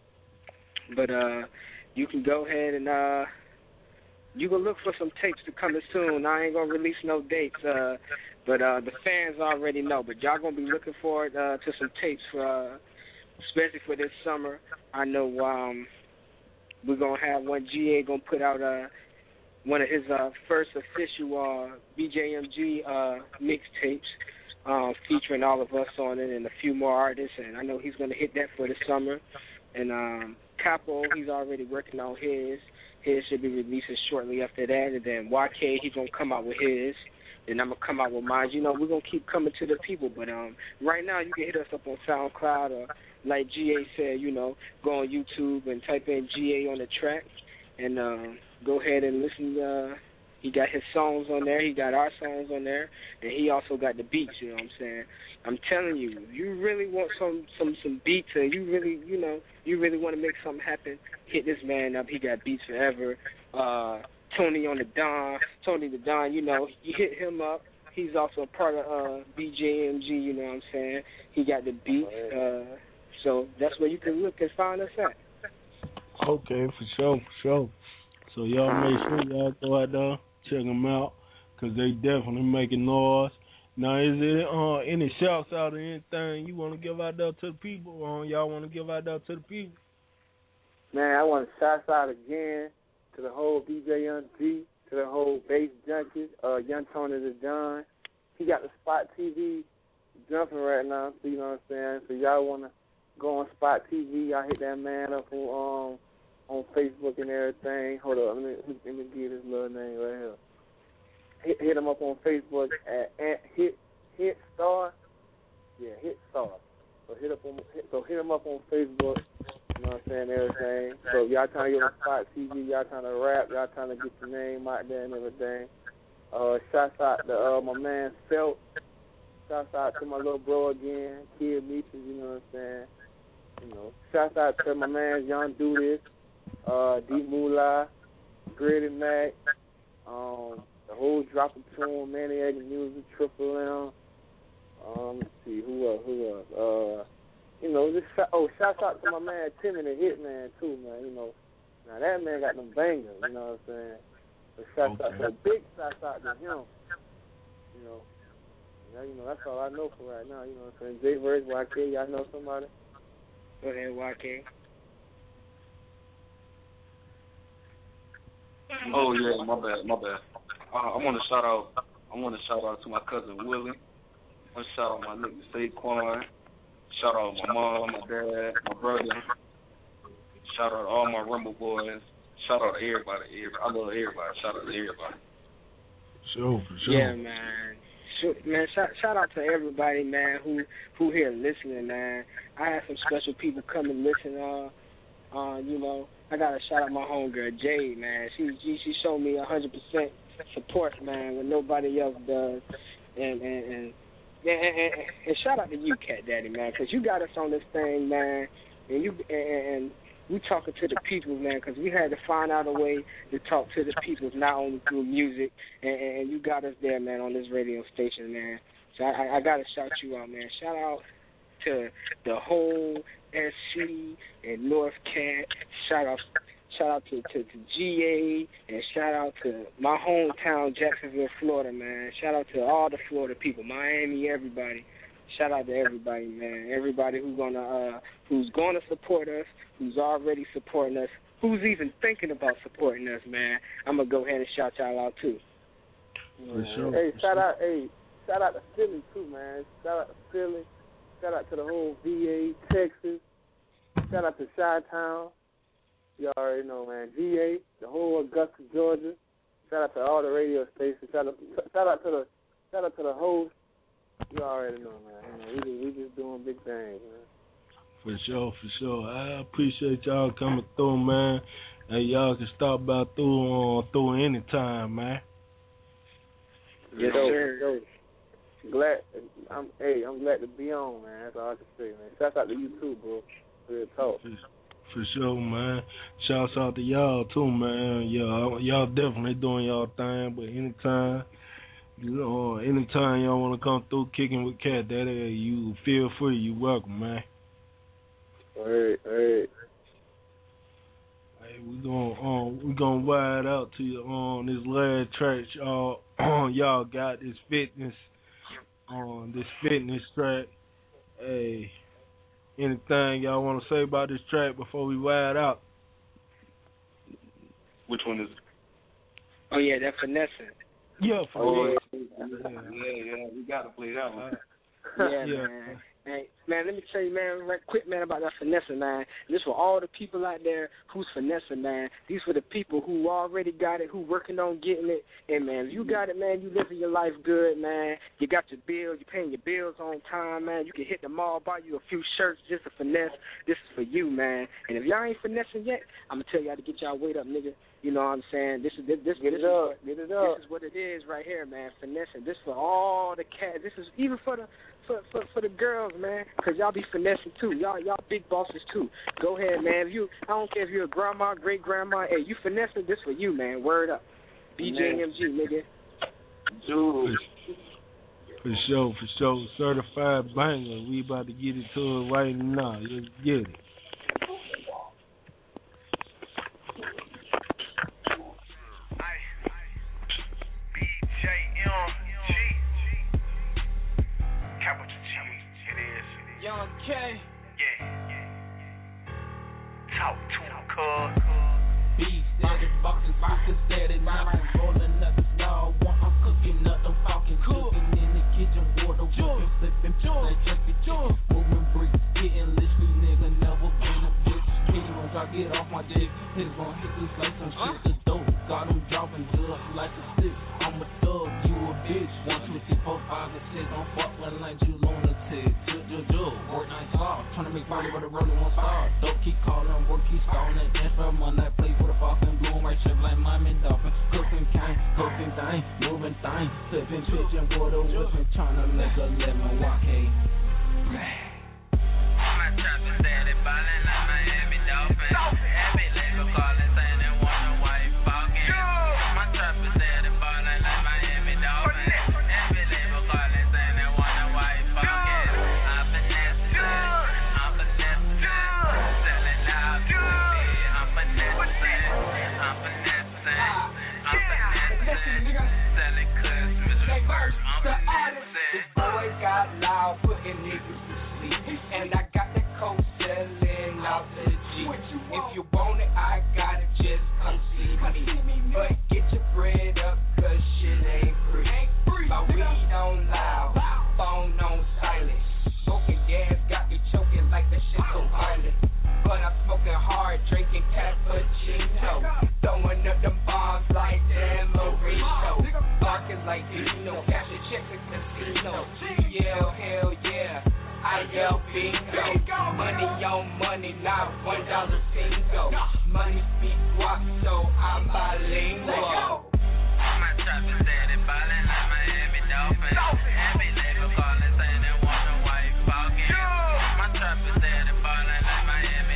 but uh, you can go ahead and uh, you can look for some tapes to coming soon. I ain't gonna release no dates, uh, but uh, the fans already know. But y'all gonna be looking forward uh, to some tapes for, uh, especially for this summer. I know um, we're gonna have one. G A gonna put out a. Uh, one of his uh, first official uh, B J M G uh, mixtapes, uh, featuring all of us on it and a few more artists, and I know he's going to hit that for the summer. And um, Capo, he's already working on his. His should be releasing shortly after that, and then Y K, he's going to come out with his, and I'm going to come out with mine. You know, we're going to keep coming to the people, but um, right now you can hit us up on SoundCloud, or like G A said, you know, go on YouTube and type in G A on the track, and uh, go ahead and listen. Uh, he got his songs on there. He got our songs on there, and he also got the beats. You know what I'm saying? I'm telling you, if you really want some some some beats, and you really, you know, you really want to make something happen, hit this man up. He got beats forever. Uh, Tony on the Don, Tony the Don. You know, you hit him up. He's also a part of uh, B J M G. You know what I'm saying? He got the beats. Uh, so that's where you can look and find us at. Okay, for sure, for sure. So y'all make sure y'all go out there, check them out, because they definitely making noise. Now, is there uh, any shouts out or anything you want to give out there to the people, or y'all want to give out there to the people? Man, I want to shout out again to the whole B J M G, to the whole Bass Junkies, uh, Young Tony the Don. He got the Spot T V jumping right now, so you know what I'm saying? So y'all want to go on Spot T V, y'all hit that man up on, um, on Facebook and everything. Hold up, let me, let me give his little name right here. Hit, hit him up on Facebook at, at Hit Hit Star. Yeah, Hit Star. So hit up on hit, so hit him up on Facebook. You know what I'm saying? Everything. So y'all trying to get on Spot T V, y'all trying to rap, y'all trying to get your name out there and everything. Uh, shouts out to uh, my man Felt. Shouts out to my little bro again, Kid Meeches. You know what I'm saying? You know. Shouts out to my man Young Do This, uh, D Moolah, Gritty Mac, um. the whole Drop of Tune, Maniac Music, Triple M. Um, let's see, who else, who else? Uh, you know, just, oh, shout out to my man Timmy the Hitman, too, man, you know. Now, that man got them bangers, you know what I'm saying? So, shout okay. out, so big shout out to him, you know. Now, you know, that's all I know for right now, you know what I'm saying? J-Verse, Y K, y'all know somebody? Go ahead, Y K. Oh, yeah, my bad, my bad. Uh, I want to shout out. I want to shout out to my cousin Willie. I want to shout out my nigga Saquon. Shout out my mom, my dad, my brother. Shout out to all my Rumble boys. Shout out to everybody. everybody. I love everybody. Shout out to everybody. Sure, for sure. Yeah, man. Sure, man, shout, shout out to everybody, man, who who here listening, man. I had some special people come and listen. Uh, uh, you know, I gotta shout out my homegirl Jade, man. She she she showed me a hundred percent support, man, when nobody else does, and and and, and, and, and shout out to you, Cat Daddy, man, because you got us on this thing, man. and you and we talking to the people, man, because we had to find out a way to talk to the people, not only through music, and, and you got us there, man, on this radio station, man. So I, I got to shout you out, man. Shout out to the whole S C and North Cat. Shout out, shout out to, to, to G A, and shout out to my hometown, Jacksonville, Florida, man. Shout out to all the Florida people, Miami, everybody. Shout out to everybody, man. Everybody who's gonna uh, who's gonna support us, who's already supporting us, who's even thinking about supporting us, man. I'm gonna go ahead and shout y'all out too. For sure. Hey, for shout sure. out, hey, shout out to Philly too, man. Shout out to Philly. Shout out to the whole V A, Texas. Shout out to Chi-Town. You already know, man. G A, the whole Augusta, Georgia. Shout out to all the radio stations. Shout out, shout out to the, shout out to the host. You already know, man. You know, we, we just doing big things, man. For sure, for sure. I appreciate y'all coming through, man. And y'all can stop by through on uh, through anytime, man. Yes, yo, sir. Yo, glad. I'm. Hey, I'm glad to be on, man. That's all I can say, man. Shout out to you too, bro. Real talk. For, for sure, man. Shouts out to y'all too, man. Y'all, y'all definitely doing y'all thing. But anytime, you know, anytime y'all want to come through kicking with Cat Daddy, you feel free. You welcome, man. All right, all right. Hey, we gonna um, we gonna ride out to you on this last track. Y'all, y'all got this fitness on this fitness track. Hey, anything y'all want to say about this track before we ride out? Which one is it? Oh yeah, that finessing. Yeah, for oh, real. yeah. yeah, yeah, we gotta play that one. Yeah, Yeah. man. Hey, man, let me tell you, man, right quick, man, about that finessing, man. This for all the people out there who's finessing, man. These for the people who already got it, who working on getting it. And, man, if you got it, man, you living your life good, man. You got your bills, you paying your bills on time, man. You can hit the mall, buy you a few shirts just to finesse. This is for you, man. And if y'all ain't finessing yet, I'm going to tell y'all to get y'all weight up, nigga. You know what I'm saying? This is this, this, Get this it is up, what, get it up. This is what it is right here, man. Finessing. This for all the cats. This is even for the for for, for the girls, man. Cause y'all be finessing too. Y'all y'all big bosses too. Go ahead, man. If you I don't care if you're a grandma, great grandma. Hey, you finessing. This for you, man. Word up. B J M G, nigga. Dude. For sure, for sure. Certified banger. We about to get it to it right now. Let's get it. Young K. Yeah. Talk to him, cuz. Beef, started boxing, boxing, steady, mountain, rolling up the snow. I'm cooking up, I'm talking, cooking in the kitchen, water, whipping, flipping, pulling, jumping, jumping, moving bricks, getting lit, we nigga, never been a bitch. He gon' try to get off my dick, he's gon' hit this like some shit, the dope, got him dropping just like a stick. I'm a thug, you a bitch, one, two, three, four, five, and six, don't fuck with like you lunatic. Work night off, tryna make money with a rolling one star. Dope keep calling, work keep stalling. Dance for money, play for the fucking bloom, right trip like Miami Dolphin. Cooking kind, cooking thing, moving thing, sipping pitching water, whipping, tryna make a lemon walk. My trap is steady ballin' like Miami Dolphins. Every label calling, saying they want a wife fucking. My trap is steady ballin' like Miami Dolphins. Every label calling, saying they want a wife fucking. This boy got loud, putting niggas to sleep. And I got that coke selling out to the G. If you want it, I got it, just come see me. But get your bread up, cause shit ain't free. My weed on loud, phone on silent. Smoking gas got me choking like that shit so violent. But I'm smoking hard, drinking cappuccino. Throwing up them bombs like Dan Marino. Barking like Dino, cash a check at casino. Yeah, hell yeah, I yell bingo. Money on money, not one dollar single. Money speak guap, so I'm bilingual. My trap is steady ballin' like Miami Dolphins. Every label calling, saying they want a wife fucking. My trap is steady ballin' like Miami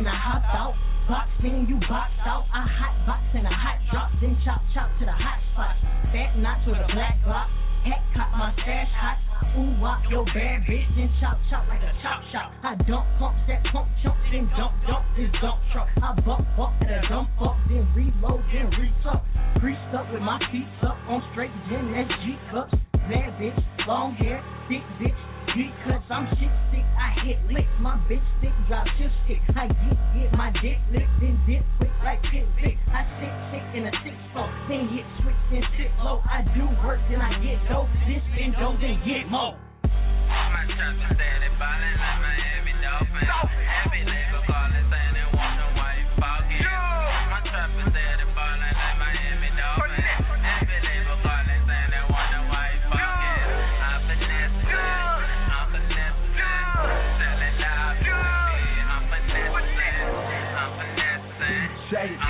I hop out. Box in, you box out. I hot box and a hot drop. Then chop chop to the hot spot. Fat knots with a black block. Hat cop my stash hot. Ooh wop your bad bitch. Then chop chop like a chop shop. I dump pumps that pump chump. Then dump dump this dump truck. I bump up at a dump up. Then reload, then re-tuck. Greased up with my feet up on straight gin. That's G cups. Bad bitch, long hair, thick bitch, deep cuts. I'm shit sick, I hit licks. My bitch stick, drop shift stick. I get, get my dick licked, then dip quick like pit lick. I sit sick in a six four, then get switch, then sit low. I do work, then I get dope. This spin dope, then get more. My trap is steady ballin' like Miami Dolphins. Every neighbor callin', saying they want no white falcon. My trap is steady ballin' like Miami Dolphins. Every neighbor callin', saying they want no white falcon. I'm finessing, I'm finessing, selling loud, I'm finessing, I'm finessing, I'm finessing,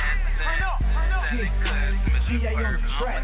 selling customers, G A on the track.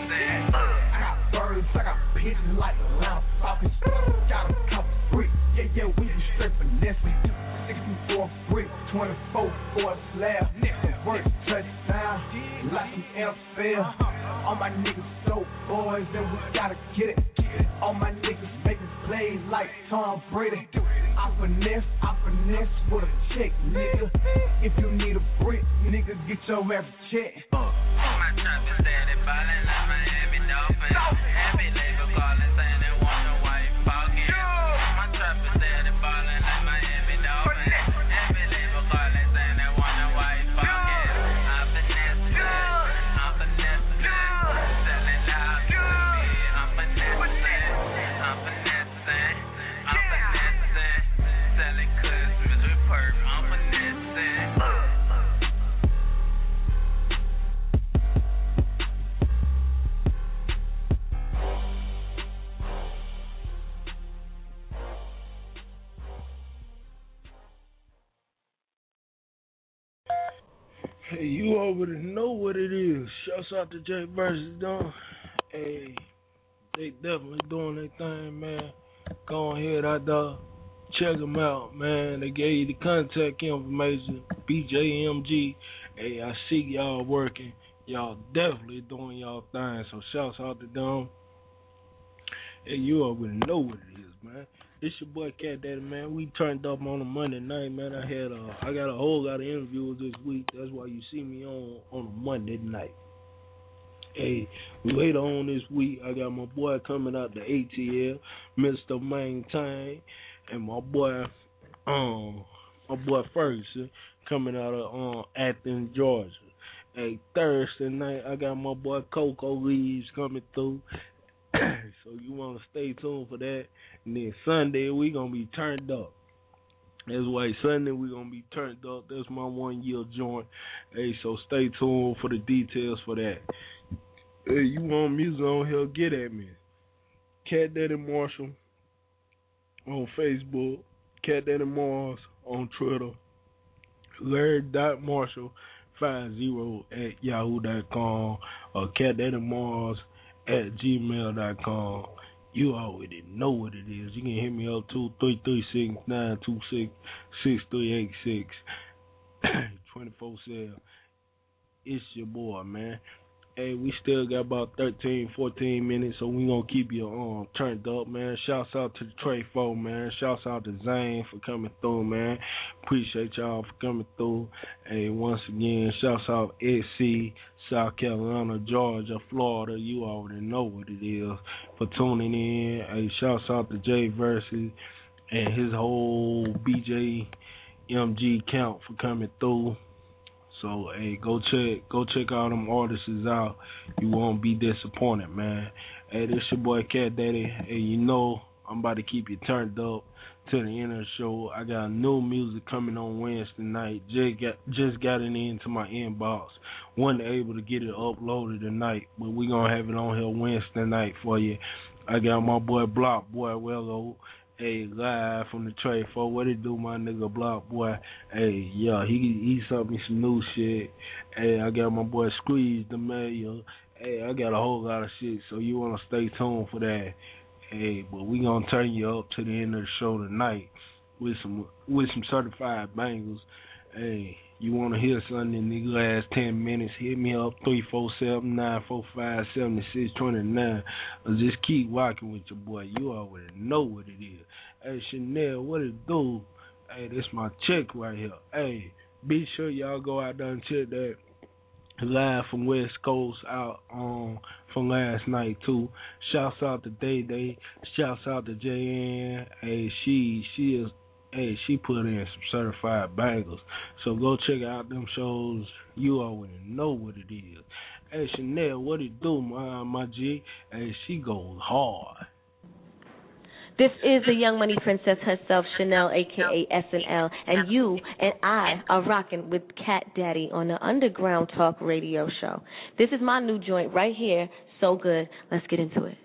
I got birds, I got pigeons like Atlanta Falcons. Got a couple bricks, yeah, yeah, we be straight finessing. sixty-four brick, twenty-four for a slab. Next work, touchdown, like an N F L. All my niggas so boys, and we gotta get it. All my niggas making plays like Tom Brady. I finesse, I finesse with a check, nigga. If you need a brick, nigga, get your ass a check. Uh. My trap is steady ballin' like Miami Dolphins. Every neighbor callin', saying they want no white falcon. My trap is steady ballin' like Miami Dolphins. Every neighbor callin', saying they want no white falcon. I'm finessing, I'm finessing, selling loud, I'm finessing, I'm finessing, I'm finessing, selling customers with perp, I'm finessing. Hey, you already know what it is. Shouts out to Jay versus Don. Hey, they definitely doing their thing, man. Go ahead out there, check them out, man. They gave you the contact information, B J M G. Hey, I see y'all working. Y'all definitely doing y'all thing, so shouts out to them. Hey, you already know what it is, man. It's your boy Cat Daddy, man. We turned up on a Monday night, man. I had uh, I got a whole lot of interviews this week. That's why you see me on on a Monday night. Hey, later on this week, I got my boy coming out the A T L, Mister Maintain, and my boy, um, my boy Ferguson coming out of um Athens, Georgia. Hey, Thursday night, I got my boy Coco Leaves coming through. So you want to stay tuned for that. And then Sunday, we going to be turned up. That's why Sunday, we going to be turned up. That's my one-year joint. Hey, so stay tuned for the details for that. Hey, you want music on here, get at me. Cat Daddy Marshall on Facebook. Cat Daddy Mars on Twitter. Larry dot Marshall fifty at yahoo dot com or Cat Daddy Mars at gmail dot com. You already know what it is. You can hit me up two three three six nine two six six three eight six twenty-four seven. It's your boy, man. Hey, we still got about thirteen, fourteen minutes, so we gonna keep you um turned up, man. Shouts out to the Trey Foe, man. Shouts out to Zane for coming through, man. Appreciate y'all for coming through. Hey, once again, shouts out S C, South Carolina, Georgia, Florida. You already know what it is for tuning in. Hey, shouts out to Jay Versus and his whole B J M G count for coming through. So, hey, go check go check all them artists out. You won't be disappointed, man. Hey, this your boy Cat Daddy. Hey, you know I'm about to keep you turned up to the end of the show. I got new music coming on Wednesday night. Just got, just got it into my inbox. Wasn't able to get it uploaded tonight, but we going to have it on here Wednesday night for you. I got my boy Block Boy Wello. Hey, live from the Trade for what it do, my nigga Block Boy. Hey, yeah, he he sent me some new shit. Hey, I got my boy Squeeze the Mayor. Hey, I got a whole lot of shit, so you want to stay tuned for that. Hey, but we gonna turn you up to the end of the show tonight. with some with some certified bangles. Hey, you want to hear something in the last ten minutes? Hit me up three four seven, nine four five, seven six two nine. Or just keep walking with your boy. You already know what it is. Hey, Chanel, what it do? Hey, this my chick right here. Hey, be sure y'all go out there and check that live from West Coast out um from last night too. Shouts out to Day Day. Shouts out to J N. Hey, she she is hey she put in some certified bangles. So go check out them shows. You already know what it is. Hey Chanel, what it do, my my G? Hey, she goes hard. This is the Young Money Princess herself, Chanel, a k a. S N L, and you and I are rocking with Cat Daddy on the Underground Talk radio show. This is my new joint right here, So Good. Let's get into it.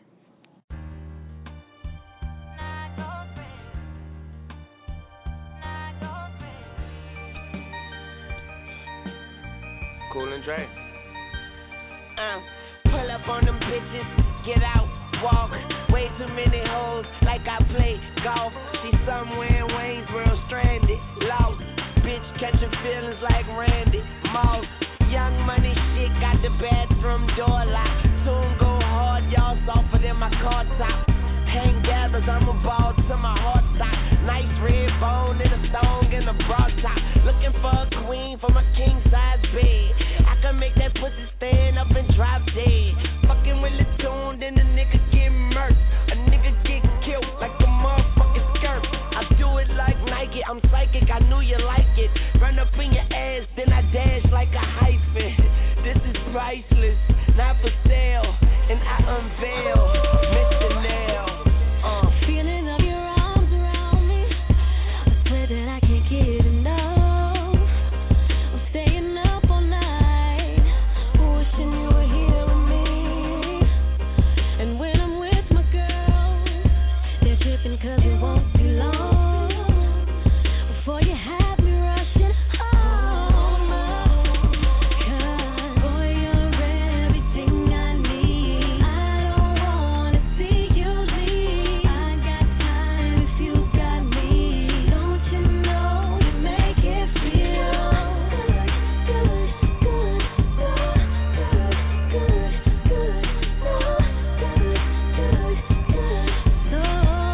Cool and Dre. Uh, pull up on them bitches, get out, walk. Way too many hoes, like I play golf. She somewhere in Waynesboro, stranded, lost. Bitch catching feelings like Randy Moss. Young Money shit, got the bathroom door locked. Soon go hard, y'all softer than my car top. Hang gathers, I'm a ball to my heart stop. Nice red bone in a thong and a bra top. Looking for a queen for my king size bed. I can make that pussy stand up and drop dead. Fucking with the tune, then the nigga get murked. A nigga get killed like a motherfucking skirt. I do it like Nike, I'm psychic, I knew you like it. Run up in your ass, then I dash like a hyphen. This is priceless, not for sale, and I unveil Mister Nail. Uh. Feeling of your arms around me, I swear that I can't get enough. I'm staying up all night, wishing you were here with me. And when I'm with my girls, they're tripping 'cause it won't be long before you have me rushing home. 'Cause boy, you're everything I need. I don't wanna see you leave. I got time if you got me. Don't you know you make it feel good, good, good, good, good, good, good, so good, good, good, so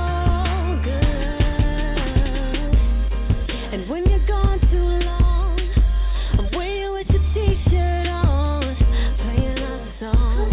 good. And when you're gone too long, I'm waiting with your t-shirt on, playing our song.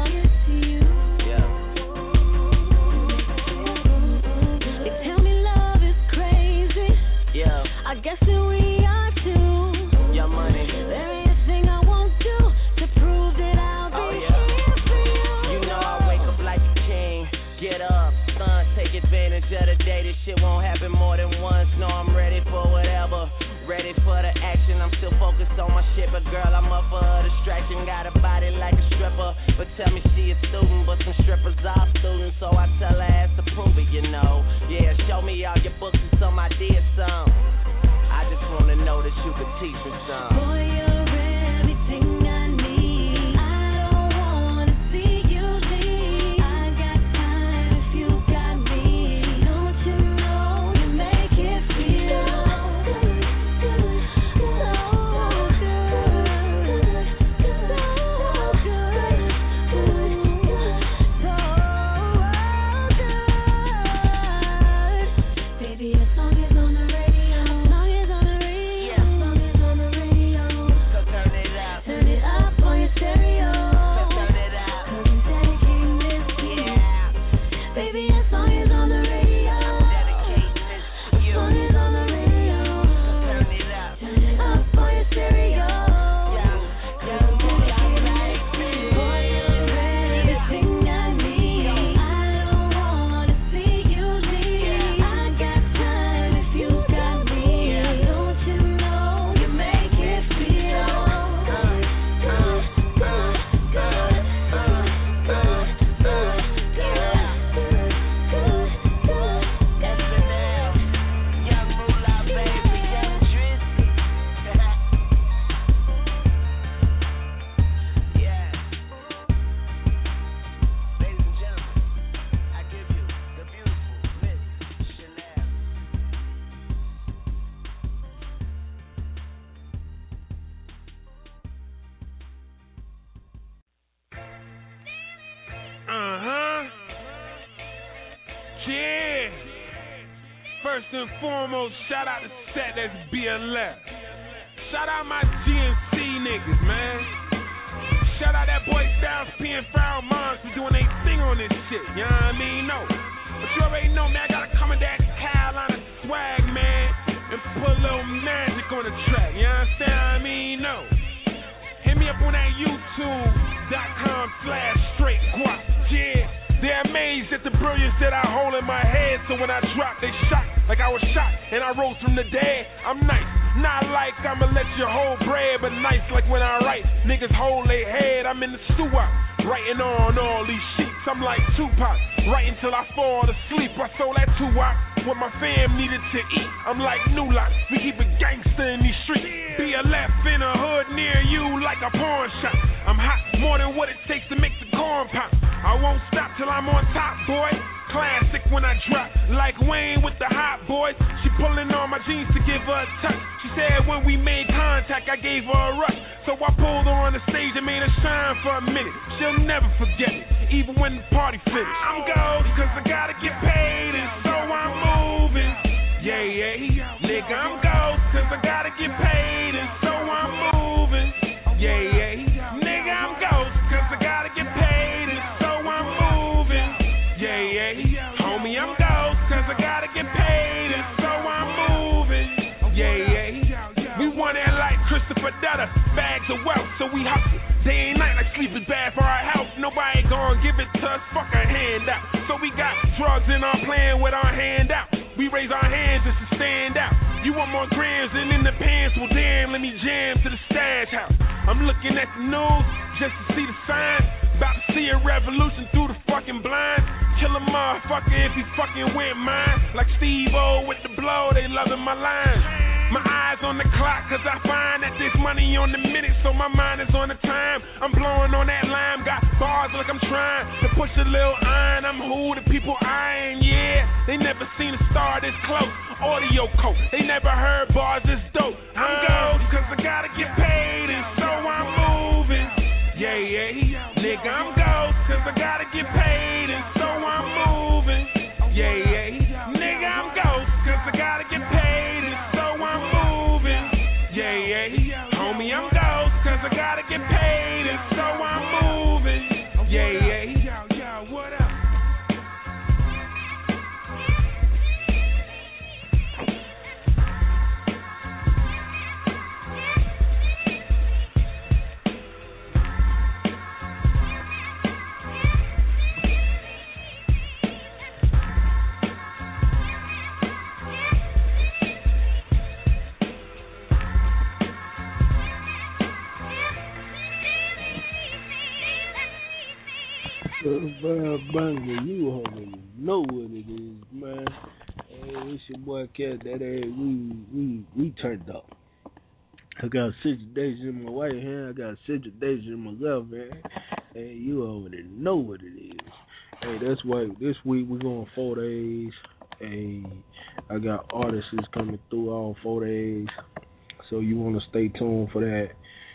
They tell me love is crazy. Yeah, I guess that we are too. Young Money. There ain't a thing I won't do to prove that I'll be Oh, yeah. here for you. You know I wake up like a king. Get up, son, take advantage of the day. This shit won't happen more than once. No, I'm ready for whatever. Ready for the action. I'm still focused on my shit, but girl, I'm up for a distraction. Got a body like a stripper, but tell me she a student. But some strippers are students, so I tell her ass to prove it, you know. Yeah, show me all your books and some I did some. I just wanna know that you could teach me some. Boy, you're everything I need. I don't wanna see you leave. I got time if you got me. Don't you know you make it feel good, good, so good, so good, good, so good. Baby, a song is on the radio. A song is on the radio. A song is on the radio. First and foremost, shout out to Set, that's B L F. Shout out my G M C niggas, man. Shout out that boy Styles P and Farrell Mons for doing their thing on this shit, you know what I mean? No. But you already know, man, I gotta come with that Carolina swag, man, and put a little magic on the track, you understand what I mean? No. Hit me up on that YouTube.com slash straight guap, yeah. They're amazed at the brilliance that I hold in my head. So when I drop, they shocked like I was shot and I rose from the dead. I'm nice, not like I'ma let you hold bread, but nice like when I write, niggas hold their head. I'm in the stew out, writing on all these sheets. I'm like Tupac, writing till I fall asleep. I sold that two-wop what my fam needed to eat. I'm like New Lock, we keep it gangster in these streets. Be a left in a hood near you like a pawn shop. I'm hot, more than what it takes to make the corn pop. I won't stop till I'm on top, boy. Classic when I drop, like Wayne with the hot boys. She pulling on my jeans to give her a touch. She said when we made contact, I gave her a rush. So I pulled her on the stage and made her shine for a minute. She'll never forget it, even when the party finished. I'm gold, cause I gotta get paid, and so I'm moving. Yeah, yeah, nigga, I'm gold, cause I gotta get paid, and so I'm moving. Yeah, yeah, nigga, I'm gold, cause I gotta get paid, and so I'm moving. Yeah, yeah, homie, I'm gold, cause I gotta get paid, and so I'm moving. Yeah, yeah, we want it like Christopher Dutter, bags of wealth, so we hustle. Day and night like sleep is bad for our health. Nobody gon' give it to us, fuck a handout. So we got drugs in our plan with our hand out. We raise our hands just to stand out. You want more grams than in the pants? Well, damn, let me jam to the stash house. I'm looking at the news just to see the signs. About to see a revolution through the fucking blinds. Kill a motherfucker if he fucking went mine. Like Steve-O with the blow, they loving my lines. My eyes on the clock, cause I find that there's money on the minute, so my mind is on the time. I'm blowing on that lime, got bars like I'm trying to push a little iron. I'm who the people eyeing, yeah. They never seen a star this close. Audio coat, they never heard bars this dope. I'm gold, cause I gotta get paid, and so I'm moving. Yeah, yeah, nigga, I'm gold, cause I gotta get paid, and so I'm moving. Yeah, yeah, nigga, I'm gold, cause I gotta get paid, and so I'm moving. Yeah, yeah, homie, I'm gold, cause I gotta get paid, and so I'm moving. Yeah, yeah, what up? Banger, you already know what it is, man. Hey, it's your boy Cat. That hey, we we we turned up. I got situation in my right hand. I got situation in my left hand. Hey, you already know what it is. Hey, that's why this week we're going four days. Hey, I got artists coming through all four days, so you want to stay tuned for that.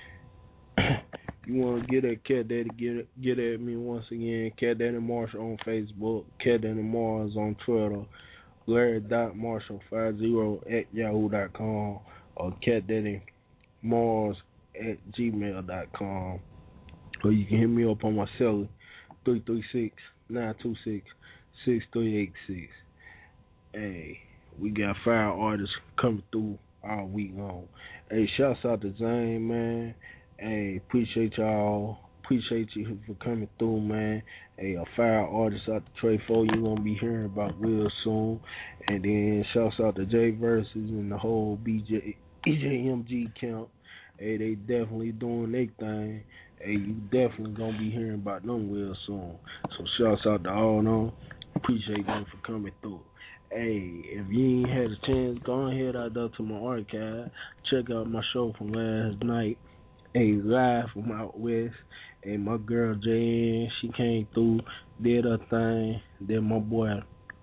You want to get at Cat Daddy, get get at me once again. Cat Daddy Marshall on Facebook, Cat Daddy Mars on Twitter, Larry dot Marshall five zero at yahoo dot com, or Cat Daddy Mars at gmail dot com. Or you can hit me up on my cellular, three three six, nine two six, six three eight six. Hey, we got five artists coming through all week long. Hey, shouts out to Zane, man. Hey, appreciate y'all. Appreciate you for coming through, man. Hey, a fire artist out the Trey four you're going to be hearing about real soon. And then shouts out to J Versus and the whole B J E J M G camp. Hey, they definitely doing their thing. Hey, you definitely going to be hearing about them real soon. So shouts out to all of them. Appreciate them for coming through. Hey, if you ain't had a chance, go ahead out there to my archive. Check out my show from last night. Hey, live from out west. Hey, my girl Jan, she came through, did her thing. Then my boy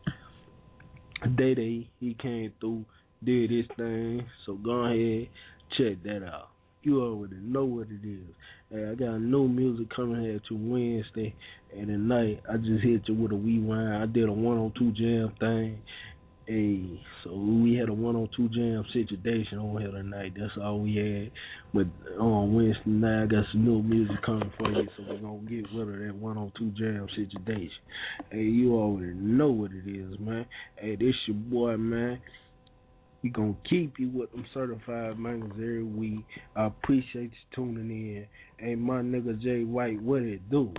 Day Day, he came through, did his thing. So go ahead, check that out. You already know what it is. Hey, I got new music coming here to Wednesday, and tonight I just hit you with a rewind. I did a one on two jam thing, Hey, so we had a one oh two jam situation on here tonight. That's all we had. But on Wednesday night, I got some new music coming for you, so we're going to get rid of that one oh two jam situation. Hey, you already know what it is, man. Hey, this your boy, man. We going to keep you with them certified bangers every week. I appreciate you tuning in. Hey, my nigga Jay White, what it do?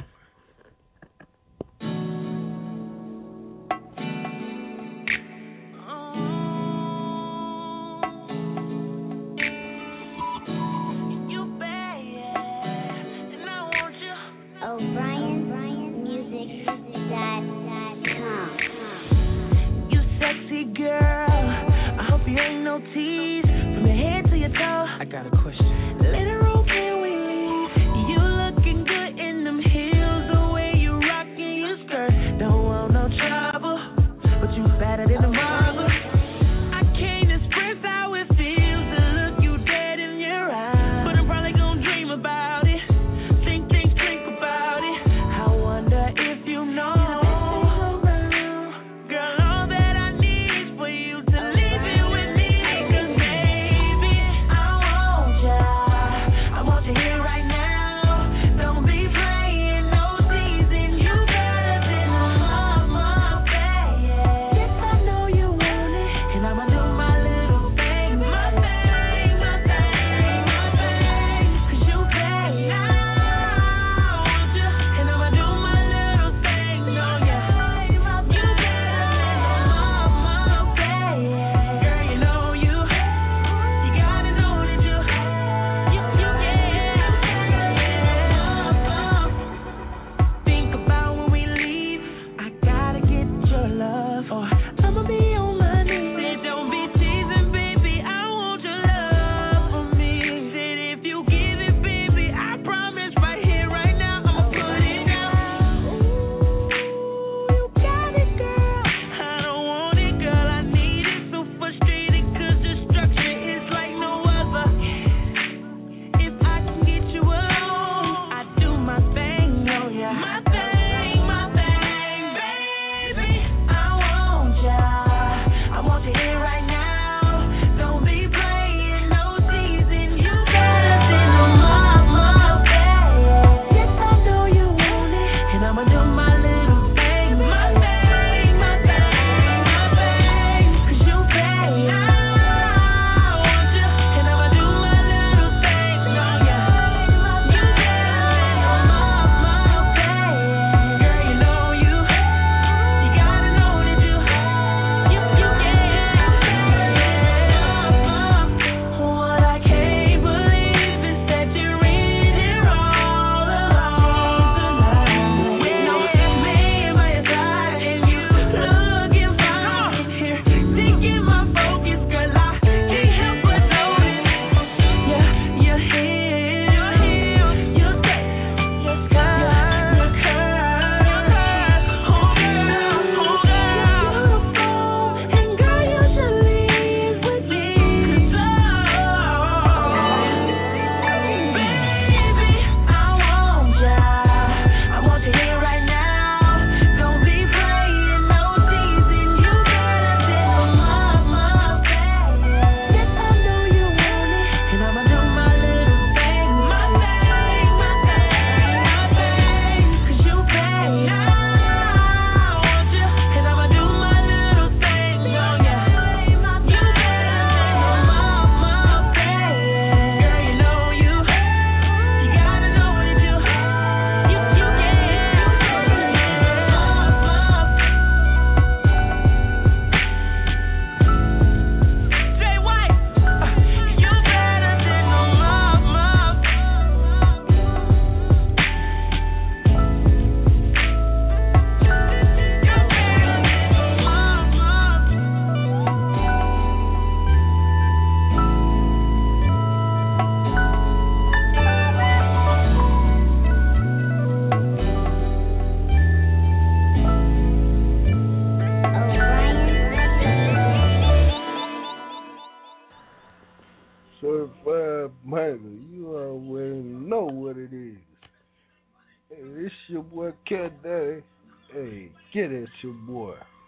Tease from your head to your toe. I got a question. Later on, can we leave? You looking good in them heels, the way you rockin' your skirt. Don't want no trouble, but you better than the marble. I can't express how it feels to look you dead in your eyes, but I'm probably gonna dream about it, think, think, think about it. I wonder if you know. Certified banger, you already know what it is. Hey, this your boy Cat Daddy. Hey, get at your boy.